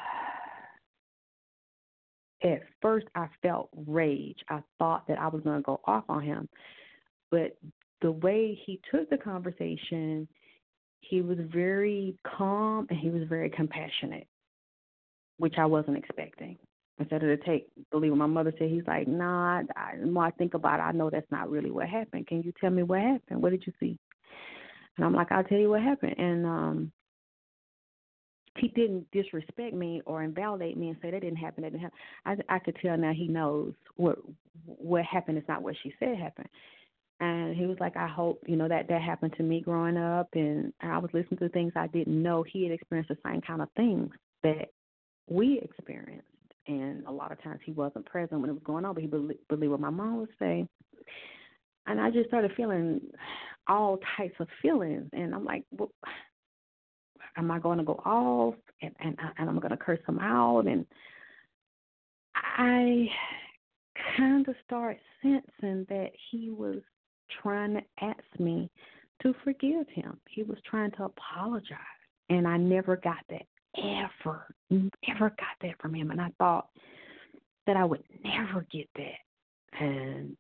at first I felt rage. I thought that I was going to go off on him. But the way he took the conversation, he was very calm and he was very compassionate, which I wasn't expecting. Instead of to take, believe what my mother said, he's like, nah, I, the more I think about it, I know that's not really what happened. Can you tell me what happened? What did you see? And I'm like, I'll tell you what happened. And um, he didn't disrespect me or invalidate me and say that didn't happen, that didn't happen. I, I could tell now he knows what what happened is not what she said happened. And he was like, I hope, you know, that that happened to me growing up. And I was listening to things I didn't know. He had experienced the same kind of things that we experienced. and a lot of times he wasn't present when it was going on, but he believed believe what my mom would say. And I just started feeling all types of feelings, and I'm like, well, am I going to go off, and, and, and I'm going to curse him out? And I kind of start sensing that he was trying to ask me to forgive him. He was trying to apologize, and I never got that, ever, never got that from him. And I thought that I would never get that. And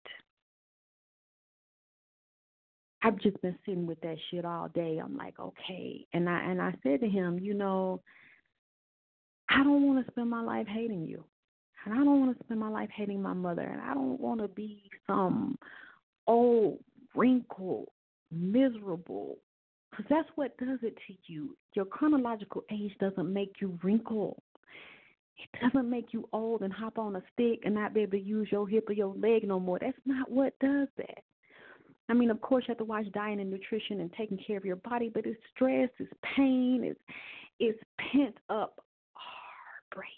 I've just been sitting with that shit all day. I'm like, okay. And I and I said to him, you know, I don't want to spend my life hating you. And I don't want to spend my life hating my mother. And I don't want to be some old, wrinkled, miserable. Because that's what does it to you. Your chronological age doesn't make you wrinkle. It doesn't make you old and hop on a stick and not be able to use your hip or your leg no more. That's not what does that. I mean, of course, you have to watch diet and nutrition and taking care of your body, but it's stress, it's pain, it's, it's pent up heartbreak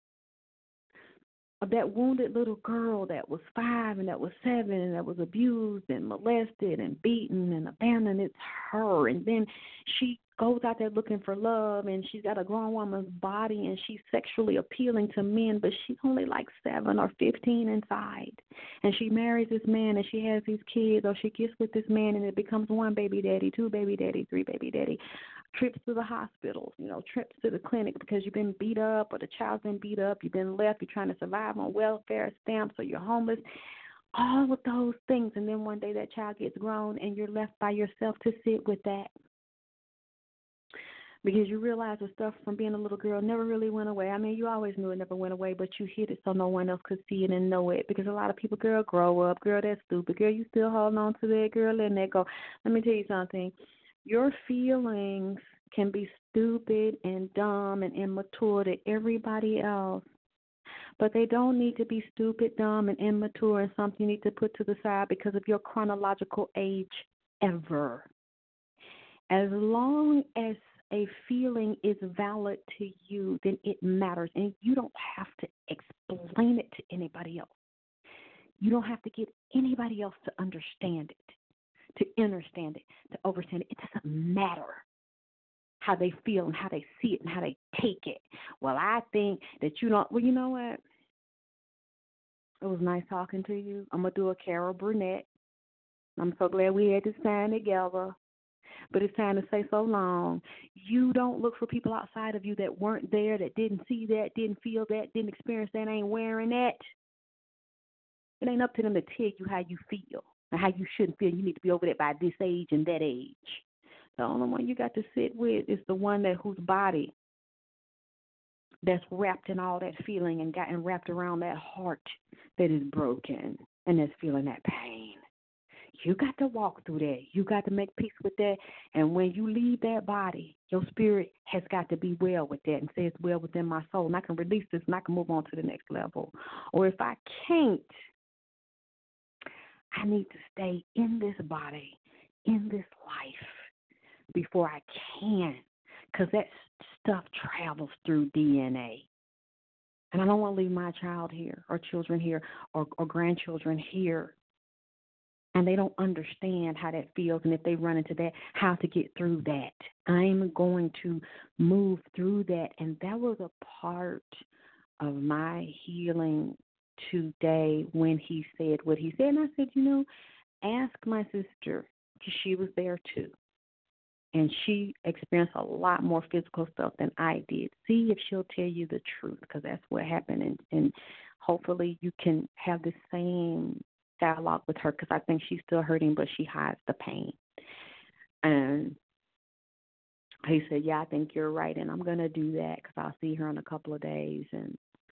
of that wounded little girl that was five and that was seven and that was abused and molested and beaten and abandoned. It's her. And then she goes out there looking for love, and she's got a grown woman's body, and she's sexually appealing to men, but she's only like seven or fifteen inside. And she marries this man, and she has these kids, or she gets with this man, and it becomes one baby daddy, two baby daddy, three baby daddy, trips to the hospital, you know, trips to the clinic because you've been beat up, or the child's been beat up, you've been left, you're trying to survive on welfare stamps, or you're homeless, all of those things. And then one day that child gets grown, and you're left by yourself to sit with that. Because you realize the stuff from being a little girl never really went away. I mean, you always knew it never went away, but you hid it so no one else could see it and know it. Because a lot of people, girl, grow up. Girl, that's stupid. Girl, you still holding on to that. Girl, letting that go. Let me tell you something. Your feelings can be stupid and dumb and immature to everybody else. But they don't need to be stupid, dumb, and immature and something you need to put to the side because of your chronological age ever. As long as a feeling is valid to you, then it matters. And you don't have to explain it to anybody else. You don't have to get anybody else to understand it, to understand it, to understand it. It doesn't matter how they feel and how they see it and how they take it. Well, I think that you don't. Well, you know what? It was nice talking to you. I'm going to do a Carol Burnett. I'm so glad we had this time together. But it's time to say so long. You don't look for people outside of you that weren't there, that didn't see that, didn't feel that, didn't experience that, ain't wearing that. It ain't up to them to tell you how you feel and how you shouldn't feel. You need to be over there by this age and that age. The only one you got to sit with is the one that whose body that's wrapped in all that feeling and gotten wrapped around that heart that is broken and that's feeling that pain. You got to walk through that. You got to make peace with that. And when you leave that body, your spirit has got to be well with that and say it's well within my soul. And I can release this and I can move on to the next level. Or if I can't, I need to stay in this body, in this life before I can. Because that stuff travels through D N A. And I don't want to leave my child here or children here or, or grandchildren here. And they don't understand how that feels, and if they run into that, how to get through that. I'm going to move through that, and that was a part of my healing today when he said what he said. And I said, you know, ask my sister, because she was there too, and she experienced a lot more physical stuff than I did. See if she'll tell you the truth, because that's what happened, and, and hopefully you can have the same dialogue with her, because I think she's still hurting, but she hides the pain. And he said, yeah, I think you're right, and I'm going to do that because I'll see her in a couple of days. And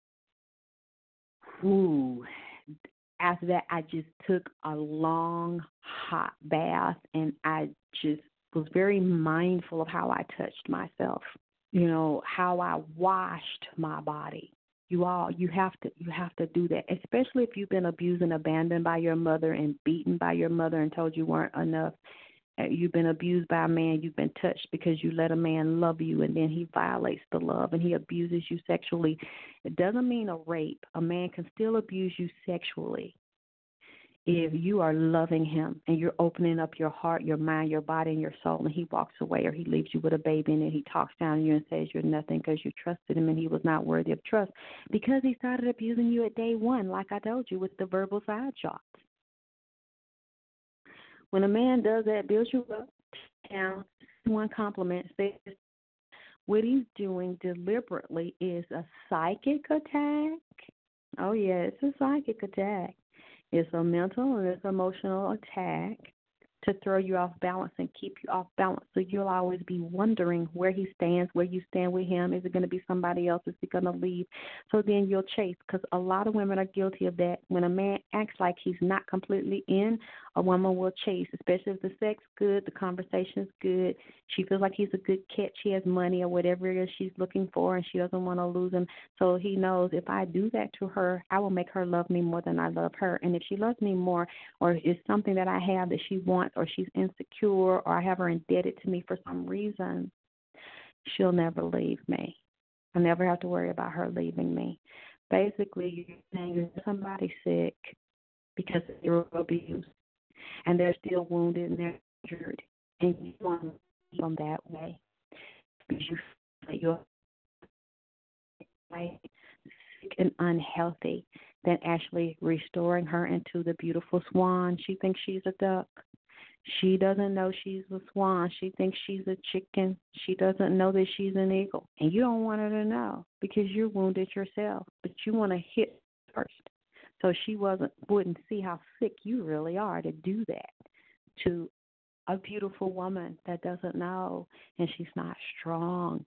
ooh, after that, I just took a long, hot bath, and I just was very mindful of how I touched myself, you know, how I washed my body. You all, you have to, you have to do that, especially if you've been abused and abandoned by your mother and beaten by your mother and told you weren't enough. Uh, You've been abused by a man. You've been touched because you let a man love you, and then he violates the love and he abuses you sexually. It doesn't mean a rape. A man can still abuse you sexually if you are loving him and you're opening up your heart, your mind, your body, and your soul, and he walks away or he leaves you with a baby and then he talks down to you and says you're nothing because you trusted him and he was not worthy of trust because he started abusing you at day one, like I told you, with the verbal side shots. When a man does that, builds you up, down, one compliment, says what he's doing deliberately is a psychic attack. Oh, yeah, it's a psychic attack. It's a mental and it's emotional attack to throw you off balance and keep you off balance. So you'll always be wondering where he stands, where you stand with him. Is it going to be somebody else? Is he going to leave? So then you'll chase, because a lot of women are guilty of that. When a man acts like he's not completely in, a woman will chase, especially if the sex good, the conversation's good. She feels like he's a good catch. She has money or whatever it is she's looking for, and she doesn't want to lose him. So he knows if I do that to her, I will make her love me more than I love her. And if she loves me more, or it's something that I have that she wants, or she's insecure, or I have her indebted to me for some reason, she'll never leave me. I never have to worry about her leaving me. Basically, you're saying you're somebody sick because they were abused, and they're still wounded and they're injured, and you want to keep them that way because you feel like you're like sick and unhealthy than actually restoring her into the beautiful swan. She thinks she's a duck. She doesn't know she's a swan. She thinks she's a chicken. She doesn't know that she's an eagle. And you don't want her to know because you're wounded yourself, but you want to hit first. So she wasn't wouldn't see how sick you really are to do that to a beautiful woman that doesn't know, and she's not strong.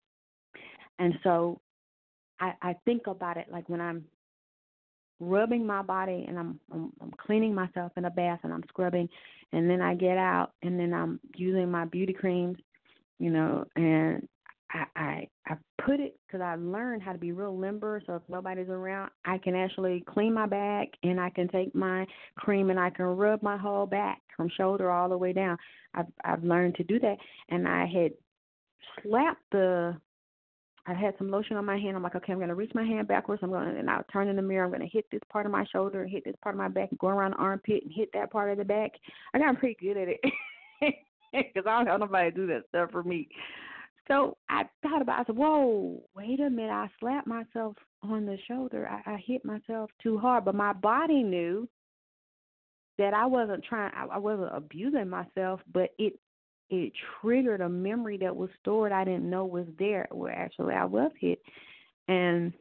And so I, I think about it like when I'm rubbing my body and I'm, I'm I'm cleaning myself in a bath and I'm scrubbing, and then I get out and then I'm using my beauty creams, you know, and I I, I put it because I learned how to be real limber. So if nobody's around, I can actually clean my back and I can take my cream and I can rub my whole back from shoulder all the way down. I've I've learned to do that, and I had slapped the. I had some lotion on my hand. I'm like, okay, I'm going to reach my hand backwards. I'm going to, and I'll turn in the mirror. I'm going to hit this part of my shoulder and hit this part of my back and go around the armpit and hit that part of the back. I got pretty good at it because I don't have nobody do that stuff for me. So I thought about it. I said, whoa, wait a minute. I slapped myself on the shoulder. I, I hit myself too hard, but my body knew that I wasn't trying, I, I wasn't abusing myself, but it it triggered a memory that was stored I didn't know was there, where actually I was hit. And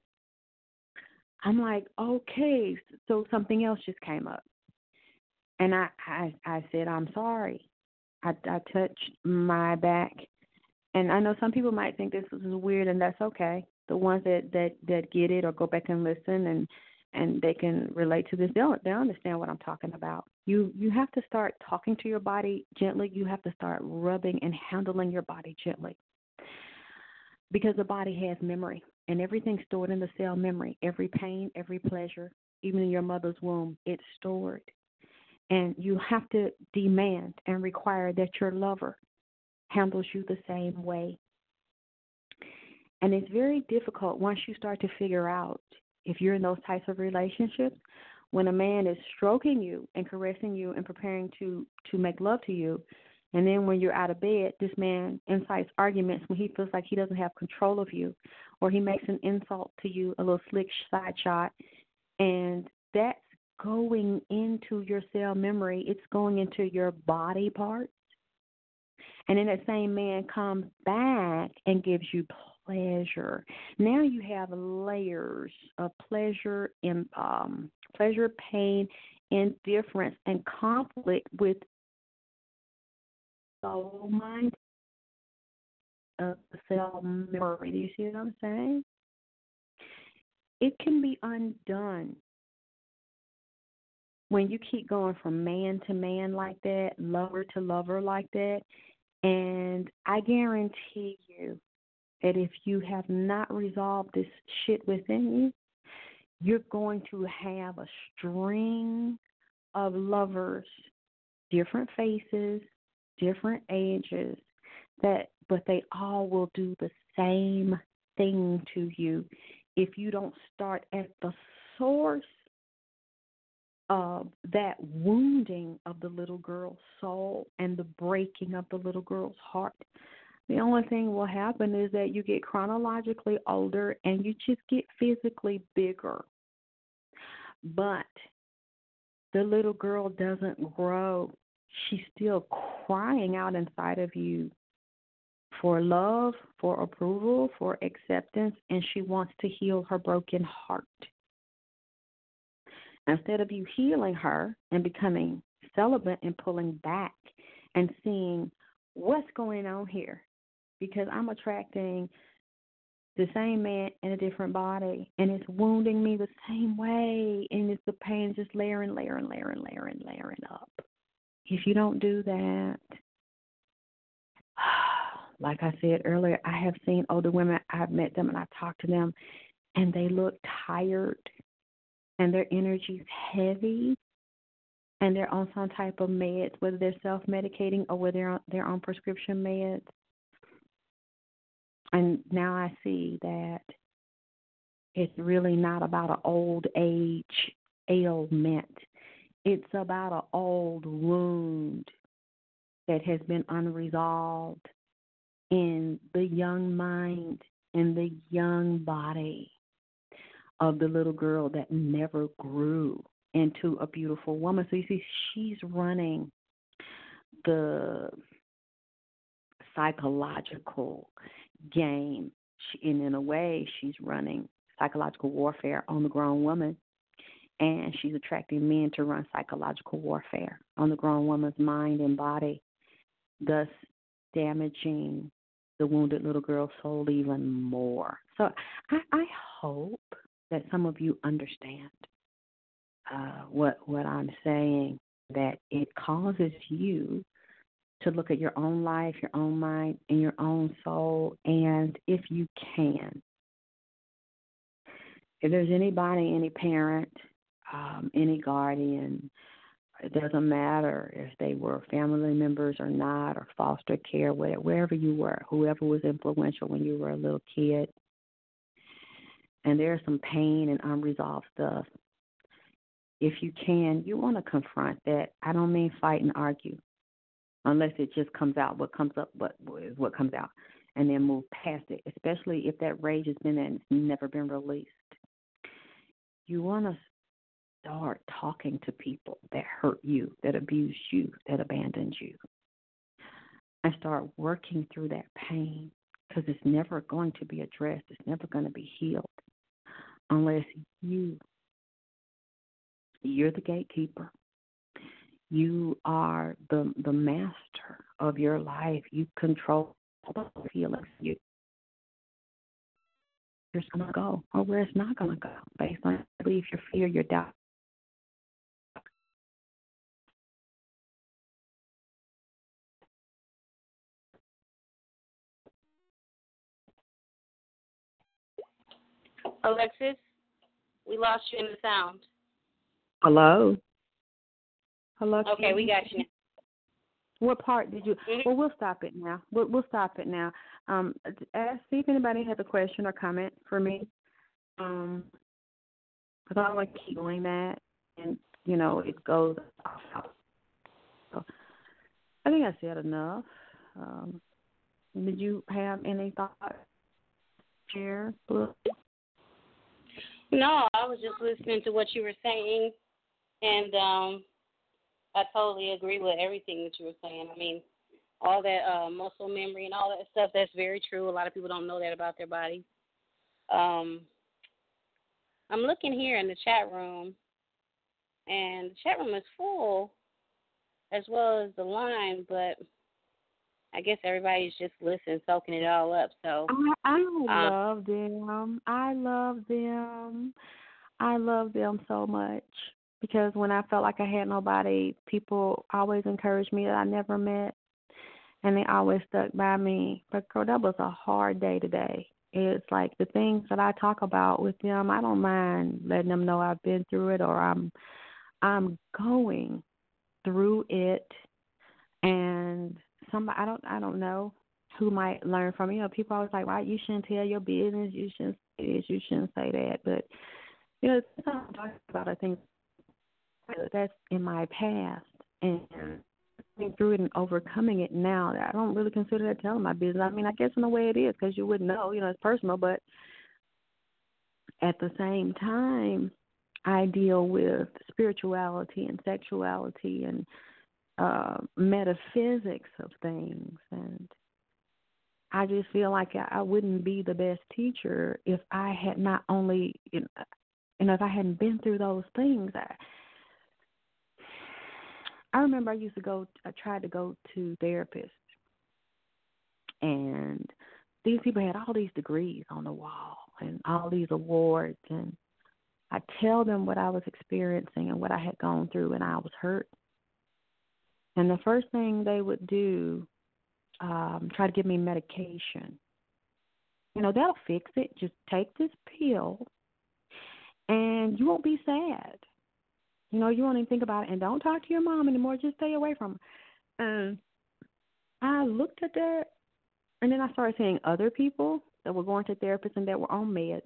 I'm like, okay, so something else just came up. And I, I, I said, I'm sorry. I, I touched my back. And I know some people might think this is weird, and that's okay. The ones that, that, that get it or go back and listen and, and they can relate to this, they'll, they'll understand what I'm talking about. You you have to start talking to your body gently. You have to start rubbing and handling your body gently, because the body has memory, and everything's stored in the cell memory. Every pain, every pleasure, even in your mother's womb, it's stored. And you have to demand and require that your lover handles you the same way. And it's very difficult once you start to figure out if you're in those types of relationships, when a man is stroking you and caressing you and preparing to, to make love to you, and then when you're out of bed, this man incites arguments when he feels like he doesn't have control of you, or he makes an insult to you, a little slick side shot, and that's going into your cell memory. It's going into your body parts. And then that same man comes back and gives you pleasure. Now you have layers of pleasure and um, pleasure, pain, indifference, and conflict with soul, mind, uh, cell memory. Do you see what I'm saying? It can be undone when you keep going from man to man like that, lover to lover like that. And I guarantee you that if you have not resolved this shit within you, you're going to have a string of lovers, different faces, different ages, that but they all will do the same thing to you if you don't start at the source of that wounding of the little girl's soul and the breaking of the little girl's heart. The only thing will happen is that you get chronologically older and you just get physically bigger. But the little girl doesn't grow. She's still crying out inside of you for love, for approval, for acceptance, and she wants to heal her broken heart. Instead of you healing her and becoming celibate and pulling back and seeing what's going on here, because I'm attracting the same man in a different body, and it's wounding me the same way, and it's the pain just layering, layering, layering, layering, layering up. If you don't do that, like I said earlier, I have seen older women, I've met them and I've talked to them, and they look tired, and their energy's heavy, and they're on some type of meds, whether they're self-medicating or whether they're on, they're on prescription meds. And now I see that it's really not about an old age ailment. It's about an old wound that has been unresolved in the young mind and the young body of the little girl that never grew into a beautiful woman. So you see, she's running the psychological game, and in a way, she's running psychological warfare on the grown woman, and she's attracting men to run psychological warfare on the grown woman's mind and body, thus damaging the wounded little girl's soul even more. So I, I hope that some of you understand uh, what what I'm saying, that it causes you to look at your own life, your own mind, and your own soul. And if you can, if there's anybody, any parent, um, any guardian, it doesn't matter if they were family members or not, or foster care, whatever, wherever you were, whoever was influential when you were a little kid, and there's some pain and unresolved stuff, if you can, you want to confront that. I don't mean fight and argue, unless it just comes out, what comes up, what is what comes out, and then move past it, especially if that rage has been there and it's never been released. You want to start talking to people that hurt you, that abused you, that abandoned you, and start working through that pain, because it's never going to be addressed. It's never going to be healed unless you, you're the gatekeeper. You are the the master of your life. You control the feelings. You, where it's going to go or where it's not going to go based on your belief, your fear, your doubt. Alexis, we lost you in the sound. Hello? Hello? Okay, we got you now. What part did you? Mm-hmm. Well, we'll stop it now. We'll, we'll stop it now. Um, ask, see if anybody has a question or comment for me. Um, because I don't want to keep doing that, and you know it goes out. So I think I said enough. Um, did you have any thoughts? Share, Blue? No, I was just listening to what you were saying, and um, I totally agree with everything that you were saying. I mean, all that uh, muscle memory and all that stuff, that's very true. A lot of people don't know that about their bodies. Um, I'm looking here in the chat room, and the chat room is full as well as the line, but I guess everybody's just listening, soaking it all up. So I, I um, love them. I love them. I love them so much, because when I felt like I had nobody, people always encouraged me that I never met, and they always stuck by me. But, girl, that was a hard day today. It's like the things that I talk about with them, I don't mind letting them know I've been through it, or I'm I'm going through it, and somebody I don't I don't know who might learn from. You know, people always like, "Why you shouldn't tell your business? You shouldn't say this. You shouldn't say that." But you know, sometimes I'm talking about I think that's in my past and going through it and overcoming it now. I don't really consider that telling my business. I mean, I guess in a way it is because you wouldn't know. You know, it's personal, but at the same time, I deal with spirituality and sexuality and uh, metaphysics of things, and I just feel like I, I wouldn't be the best teacher if I had not only, you know, you know if I hadn't been through those things. I, I remember I used to go, I tried to go to therapists, and these people had all these degrees on the wall and all these awards, and I tell them what I was experiencing and what I had gone through, and I was hurt. And the first thing they would do, um, try to give me medication. You know, that'll fix it. Just take this pill, and you won't be sad. You know, you won't even think about it, and don't talk to your mom anymore. Just stay away from her. And I looked at that, and then I started seeing other people that were going to therapists and that were on meds.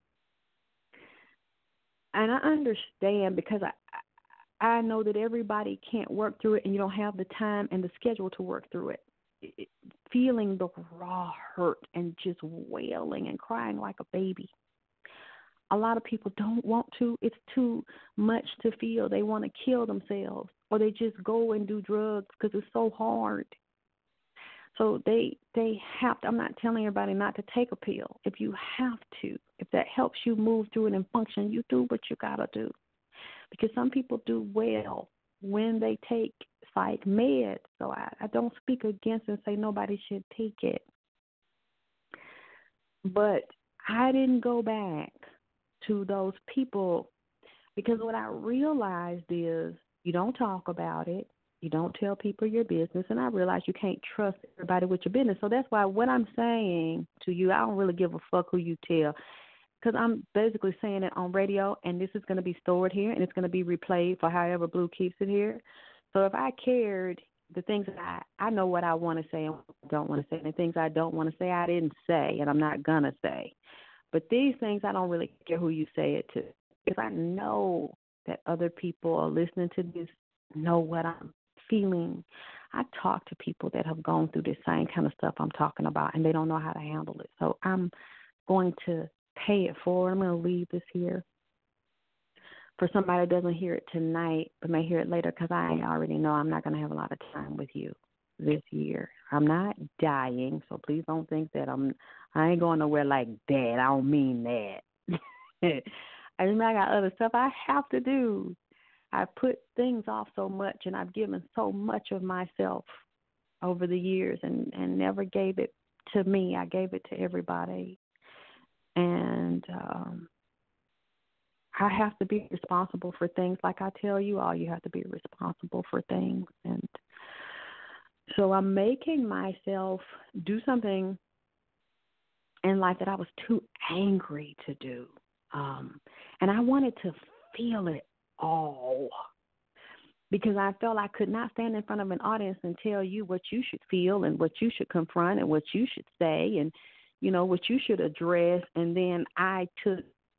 And I understand because I I know that everybody can't work through it, and you don't have the time and the schedule to work through it. it feeling the raw hurt and just wailing and crying like a baby. A lot of people don't want to. It's too much to feel. They want to kill themselves, or they just go and do drugs because it's so hard. So they they have to. I'm not telling everybody not to take a pill. If you have to, if that helps you move through it and function, you do what you got to do. Because some people do well when they take psych meds. So I, I don't speak against and say nobody should take it. But I didn't go back to those people because what I realized is you don't talk about it. You don't tell people your business, and I realize you can't trust everybody with your business. So that's why what I'm saying to you, I don't really give a fuck who you tell, because I'm basically saying it on radio, and this is going to be stored here, and it's going to be replayed for however Blue keeps it here. So if I cared, the things that I, I know what I want to say and what I don't want to say, and the things I don't want to say, I didn't say, and I'm not going to say. But these things, I don't really care who you say it to, because I know that other people are listening to this, know what I'm feeling. I talk to people that have gone through the same kind of stuff I'm talking about, and they don't know how to handle it. So I'm going to pay it forward. I'm going to leave this here for somebody that doesn't hear it tonight but may hear it later, because I already know I'm not going to have a lot of time with you this year. I'm not dying, so please don't think that I'm, I ain't going nowhere like that. I don't mean that. I mean, I got other stuff I have to do. I put things off so much, and I've given so much of myself over the years and, and never gave it to me. I gave it to everybody. And um, I have to be responsible for things. Like I tell you all, you have to be responsible for things. And so I'm making myself do something in life that I was too angry to do. Um, and I wanted to feel it all, because I felt I could not stand in front of an audience and tell you what you should feel and what you should confront and what you should say and, you know, what you should address. And then I took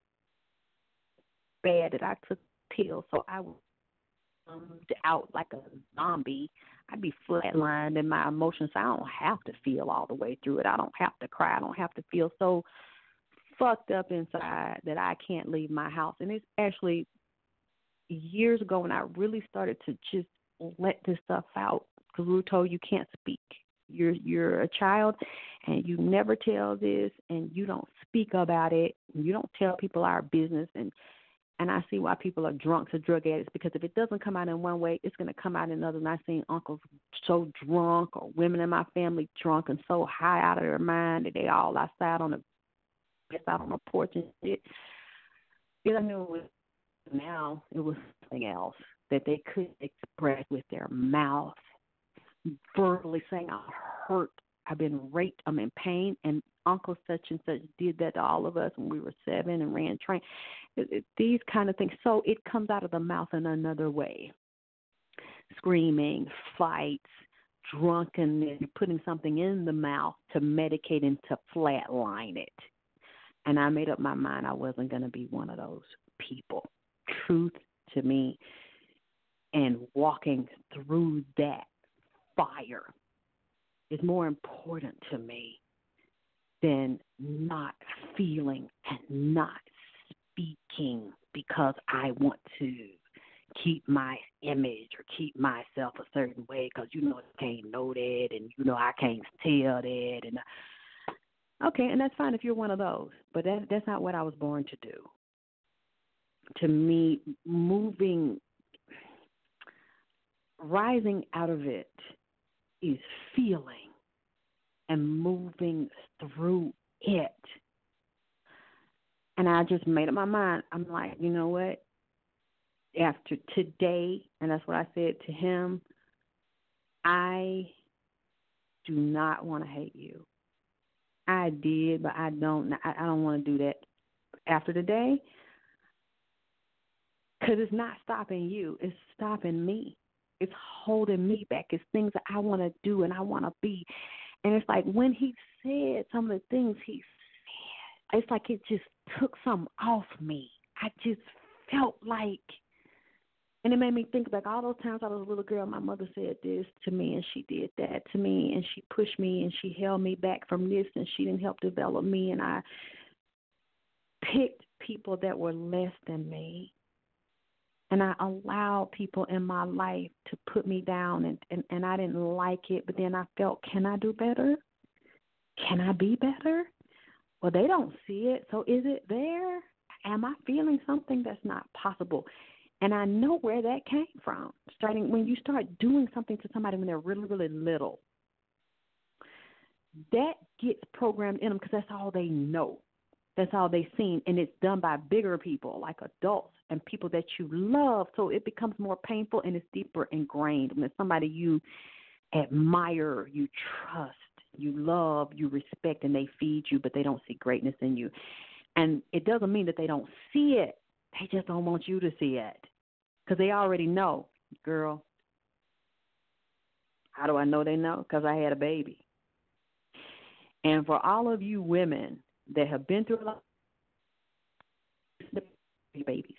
bad that I took pills, so I was um, out like a zombie. I'd be flatlined in my emotions. So I don't have to feel all the way through it. I don't have to cry. I don't have to feel so fucked up inside that I can't leave my house. And it's actually years ago when I really started to just let this stuff out, because we were told you can't speak. You're you're a child, and you never tell this, and you don't speak about it. And you don't tell people our business. And and I see why people are drunks or drug addicts, because if it doesn't come out in one way, it's going to come out in another. And I've seen uncles so drunk, or women in my family drunk and so high out of their mind that they all outside on the out on the porch and shit. Because I knew it was, now it was something else that they couldn't express with their mouth, verbally saying, I'm hurt, I've been raped, I'm in pain, and Uncle such and such did that to all of us when we were seven and ran train. It, it, these kind of things. So it comes out of the mouth in another way. Screaming, fights, drunkenness. You're putting something in the mouth to medicate and to flatline it. And I made up my mind I wasn't going to be one of those people. Truth to me, and walking through that fire is more important to me than not feeling and not speaking because I want to keep my image or keep myself a certain way because you know I can't know that and you know I can't tell that. And okay, and that's fine if you're one of those, but that, that's not what I was born to do. To me, moving, rising out of it is feeling and moving through it. And I just made up my mind. I'm like, you know what? After today, and that's what I said to him, I do not want to hate you. I did, but I don't. I, I don't want to do that after today because it's not stopping you. It's stopping me. It's holding me back. It's things that I want to do and I want to be. And it's like when he said some of the things he said, it's like it just took something off me. I just felt like, and it made me think back all those times I was a little girl, my mother said this to me and she did that to me and she pushed me and she held me back from this and she didn't help develop me, and I picked people that were less than me. And I allowed people in my life to put me down, and, and, and I didn't like it. But then I felt, can I do better? Can I be better? Well, they don't see it. So is it there? Am I feeling something that's not possible? And I know where that came from. Starting when you start doing something to somebody when they're really, really little, that gets programmed in them because that's all they know. That's all they've seen, and it's done by bigger people like adults and people that you love. So it becomes more painful and it's deeper ingrained. When it's somebody you admire, you trust, you love, you respect, and they feed you, but they don't see greatness in you. And it doesn't mean that they don't see it. They just don't want you to see it because they already know, girl. How do I know they know? Because I had a baby. And for all of you women that have been through a lot of babies,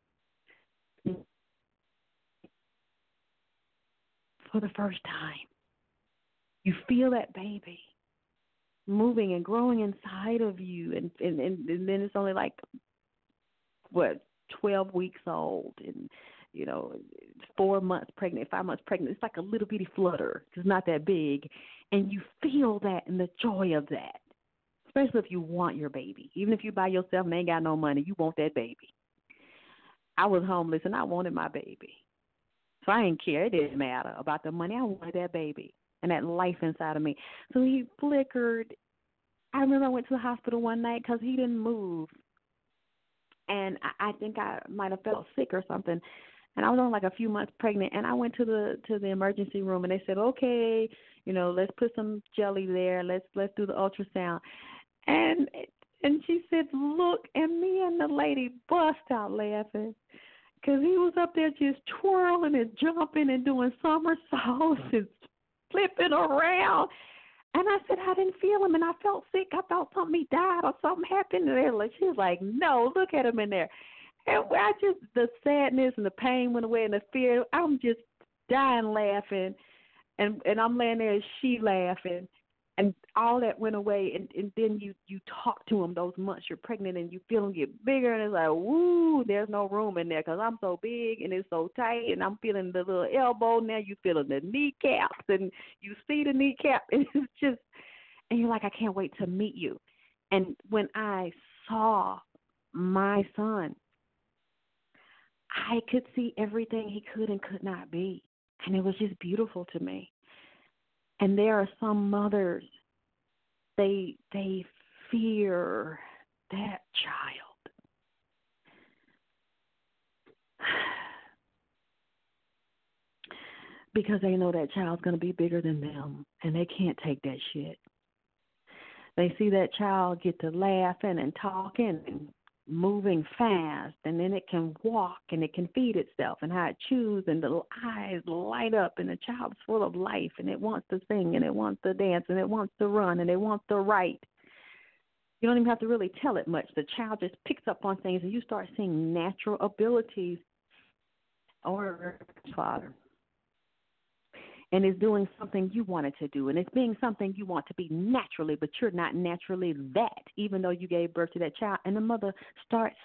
for the first time, you feel that baby moving and growing inside of you, and, and, and, and then it's only like, what, twelve weeks old, and, you know, four months pregnant, five months pregnant. It's like a little bitty flutter. It's not that big, and you feel that and the joy of that. Especially if you want your baby. Even if you by yourself and ain't got no money, you want that baby. I was homeless and I wanted my baby. So I didn't care. It didn't matter about the money. I wanted that baby and that life inside of me. So he flickered. I remember I went to the hospital one night because he didn't move. And I, I think I might have felt sick or something. And I was only like a few months pregnant. And I went to the to the emergency room and they said, okay, you know, let's put some jelly there. Let's let's do the ultrasound. And and she said, look, and me and the lady bust out laughing because he was up there just twirling and jumping and doing somersaults and flipping around. And I said, I didn't feel him, and I felt sick. I thought something he died or something happened. And she was like, no, look at him in there. And I just, the sadness and the pain went away and the fear. I'm just dying laughing, and and I'm laying there and she laughing. And all that went away, and, and then you, you talk to him those months you're pregnant, and you feel him get bigger, and it's like, woo, there's no room in there because I'm so big, and it's so tight, and I'm feeling the little elbow. Now you feeling the kneecaps, and you see the kneecap, and it's just, and you're like, I can't wait to meet you. And when I saw my son, I could see everything he could and could not be, and it was just beautiful to me. And there are some mothers, they they fear that child. Because they know that child's going to be bigger than them, and they can't take that shit. They see that child get to laughing and talking and moving fast, and then it can walk and it can feed itself, and how it chews, and the little eyes light up, and the child's full of life, and it wants to sing, and it wants to dance, and it wants to run, and it wants to write. You don't even have to really tell it much. The child just picks up on things, and you start seeing natural abilities or father. And it's doing something you wanted to do, and it's being something you want to be naturally, but you're not naturally that, even though you gave birth to that child. And the mother starts,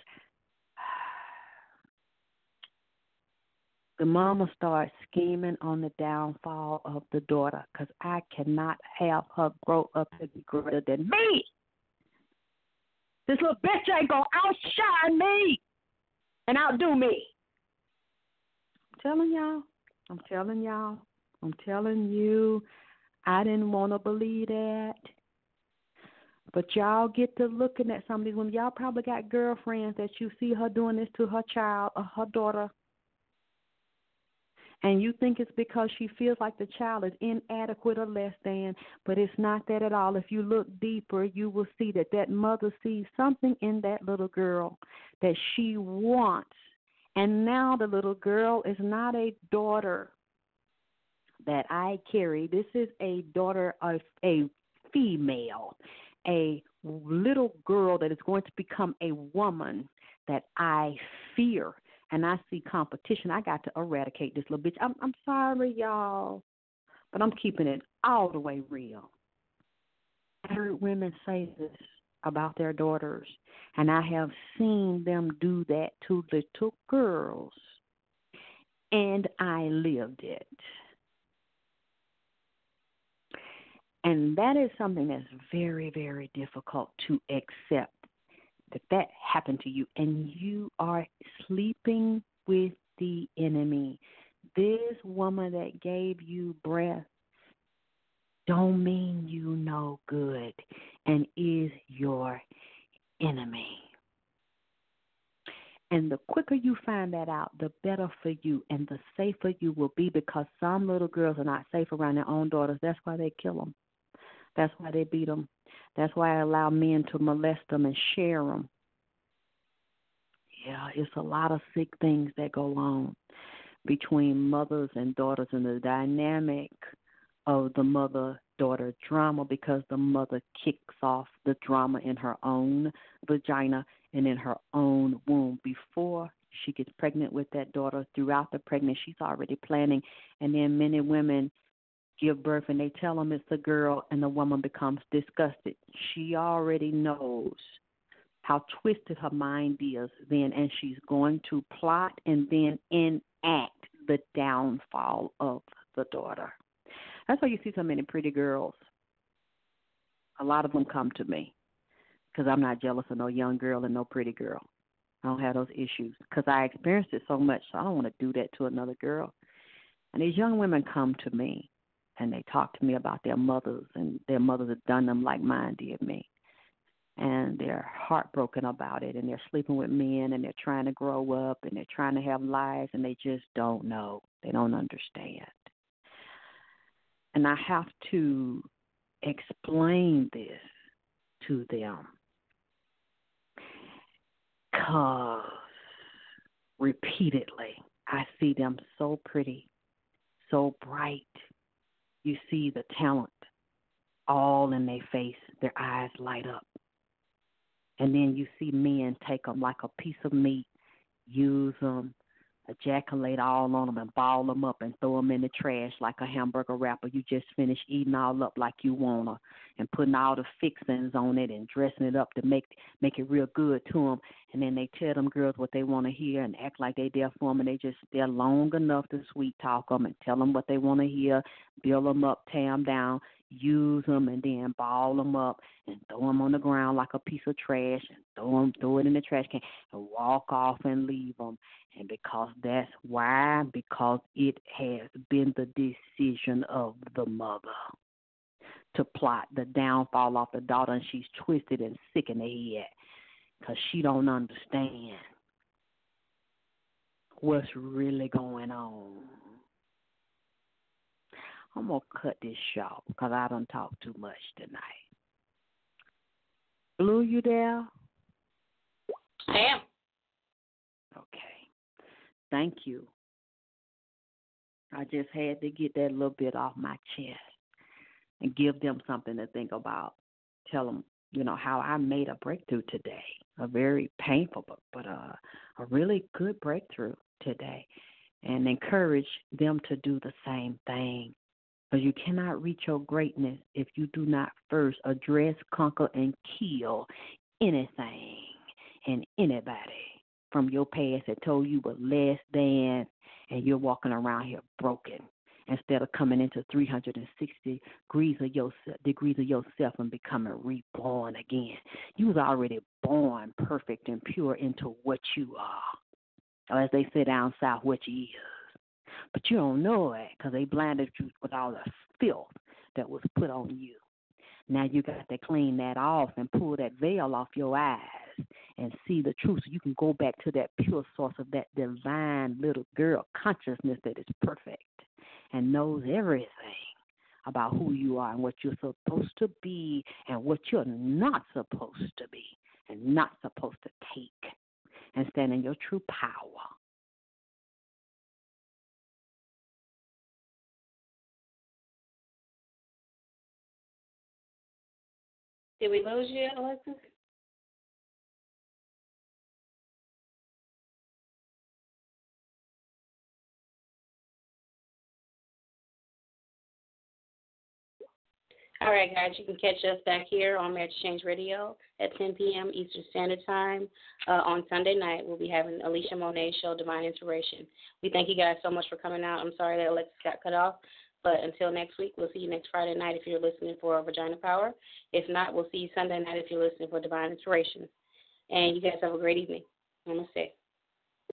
the mama starts scheming on the downfall of the daughter, because I cannot have her grow up to be greater than me. This little bitch ain't going to outshine me and outdo me. I'm telling y'all, I'm telling y'all. I'm telling you, I didn't want to believe that. But y'all get to looking at some of these women. Y'all probably got girlfriends that you see her doing this to her child or her daughter. And you think it's because she feels like the child is inadequate or less than, but it's not that at all. If you look deeper, you will see that that mother sees something in that little girl that she wants. And now the little girl is not a daughter that I carry. This is a daughter of a female, a little girl that is going to become a woman that I fear. And I see competition. I got to eradicate this little bitch. I'm, I'm sorry, y'all, but I'm keeping it all the way real. I heard women say this about their daughters, and I have seen them do that to little girls, and I lived it. And that is something that's very, very difficult to accept, that that happened to you, and you are sleeping with the enemy. This woman that gave you breath don't mean you no good and is your enemy. And the quicker you find that out, the better for you and the safer you will be, because some little girls are not safe around their own daughters. That's why they kill them. That's why they beat them. That's why I allow men to molest them and share them. Yeah, it's a lot of sick things that go on between mothers and daughters, and the dynamic of the mother-daughter drama, because the mother kicks off the drama in her own vagina and in her own womb. Before she gets pregnant with that daughter, throughout the pregnancy, she's already planning. And then many women give birth and they tell them it's a girl, and the woman becomes disgusted. She already knows how twisted her mind is then, and she's going to plot and then enact the downfall of the daughter. That's why you see so many pretty girls. A lot of them come to me because I'm not jealous of no young girl and no pretty girl. I don't have those issues because I experienced it so much, so I don't want to do that to another girl. And these young women come to me, and they talk to me about their mothers, and their mothers have done them like mine did me. And they're heartbroken about it, and they're sleeping with men, and they're trying to grow up, and they're trying to have lives, and they just don't know. They don't understand. And I have to explain this to them, because repeatedly I see them so pretty, so bright. You see the talent all in their face. Their eyes light up. And then you see men take them like a piece of meat, use them, ejaculate all on them, and ball them up and throw them in the trash like a hamburger wrapper. You just finished eating all up like you want to, and putting all the fixings on it and dressing it up to make make it real good to them. And then they tell them girls what they want to hear and act like they there for them, and they just they're long enough to sweet talk them and tell them what they want to hear, build them up, tear them down, use them, and then ball them up and throw them on the ground like a piece of trash, and throw them, throw it in the trash can, and walk off and leave them. And because that's why, because it has been the decision of the mother to plot the downfall of the daughter, and she's twisted and sick in the head because she don't understand what's really going on. I'm going to cut this short because I done talked too much tonight. Blue, you there? I am. Okay. Thank you. I just had to get that little bit off my chest and give them something to think about. Tell them, you know, how I made a breakthrough today, a very painful, but, but uh, a really good breakthrough today, and encourage them to do the same thing. Because you cannot reach your greatness if you do not first address, conquer, and kill anything and anybody from your past that told you were less than, and you're walking around here broken instead of coming into three hundred sixty degrees of yourself, degrees of yourself and becoming reborn again. You was already born perfect and pure into what you are, or as they say down south, what you is. But you don't know it because they blinded you with all the filth that was put on you. Now you got to clean that off and pull that veil off your eyes and see the truth so you can go back to that pure source of that divine little girl consciousness that is perfect and knows everything about who you are and what you're supposed to be and what you're not supposed to be and not supposed to take, and stand in your true power. Did we lose you, Alexis? All right, guys, you can catch us back here on Marriage Change Radio at ten p.m. Eastern Standard Time. Uh, on Sunday night, we'll be having Alicia Monet's show, Divine Inspiration. We thank you guys so much for coming out. I'm sorry that Alexis got cut off, but until next week, we'll see you next Friday night if you're listening for Vagina Power. If not, we'll see you Sunday night if you're listening for Divine Inspiration. And you guys have a great evening. Namaste.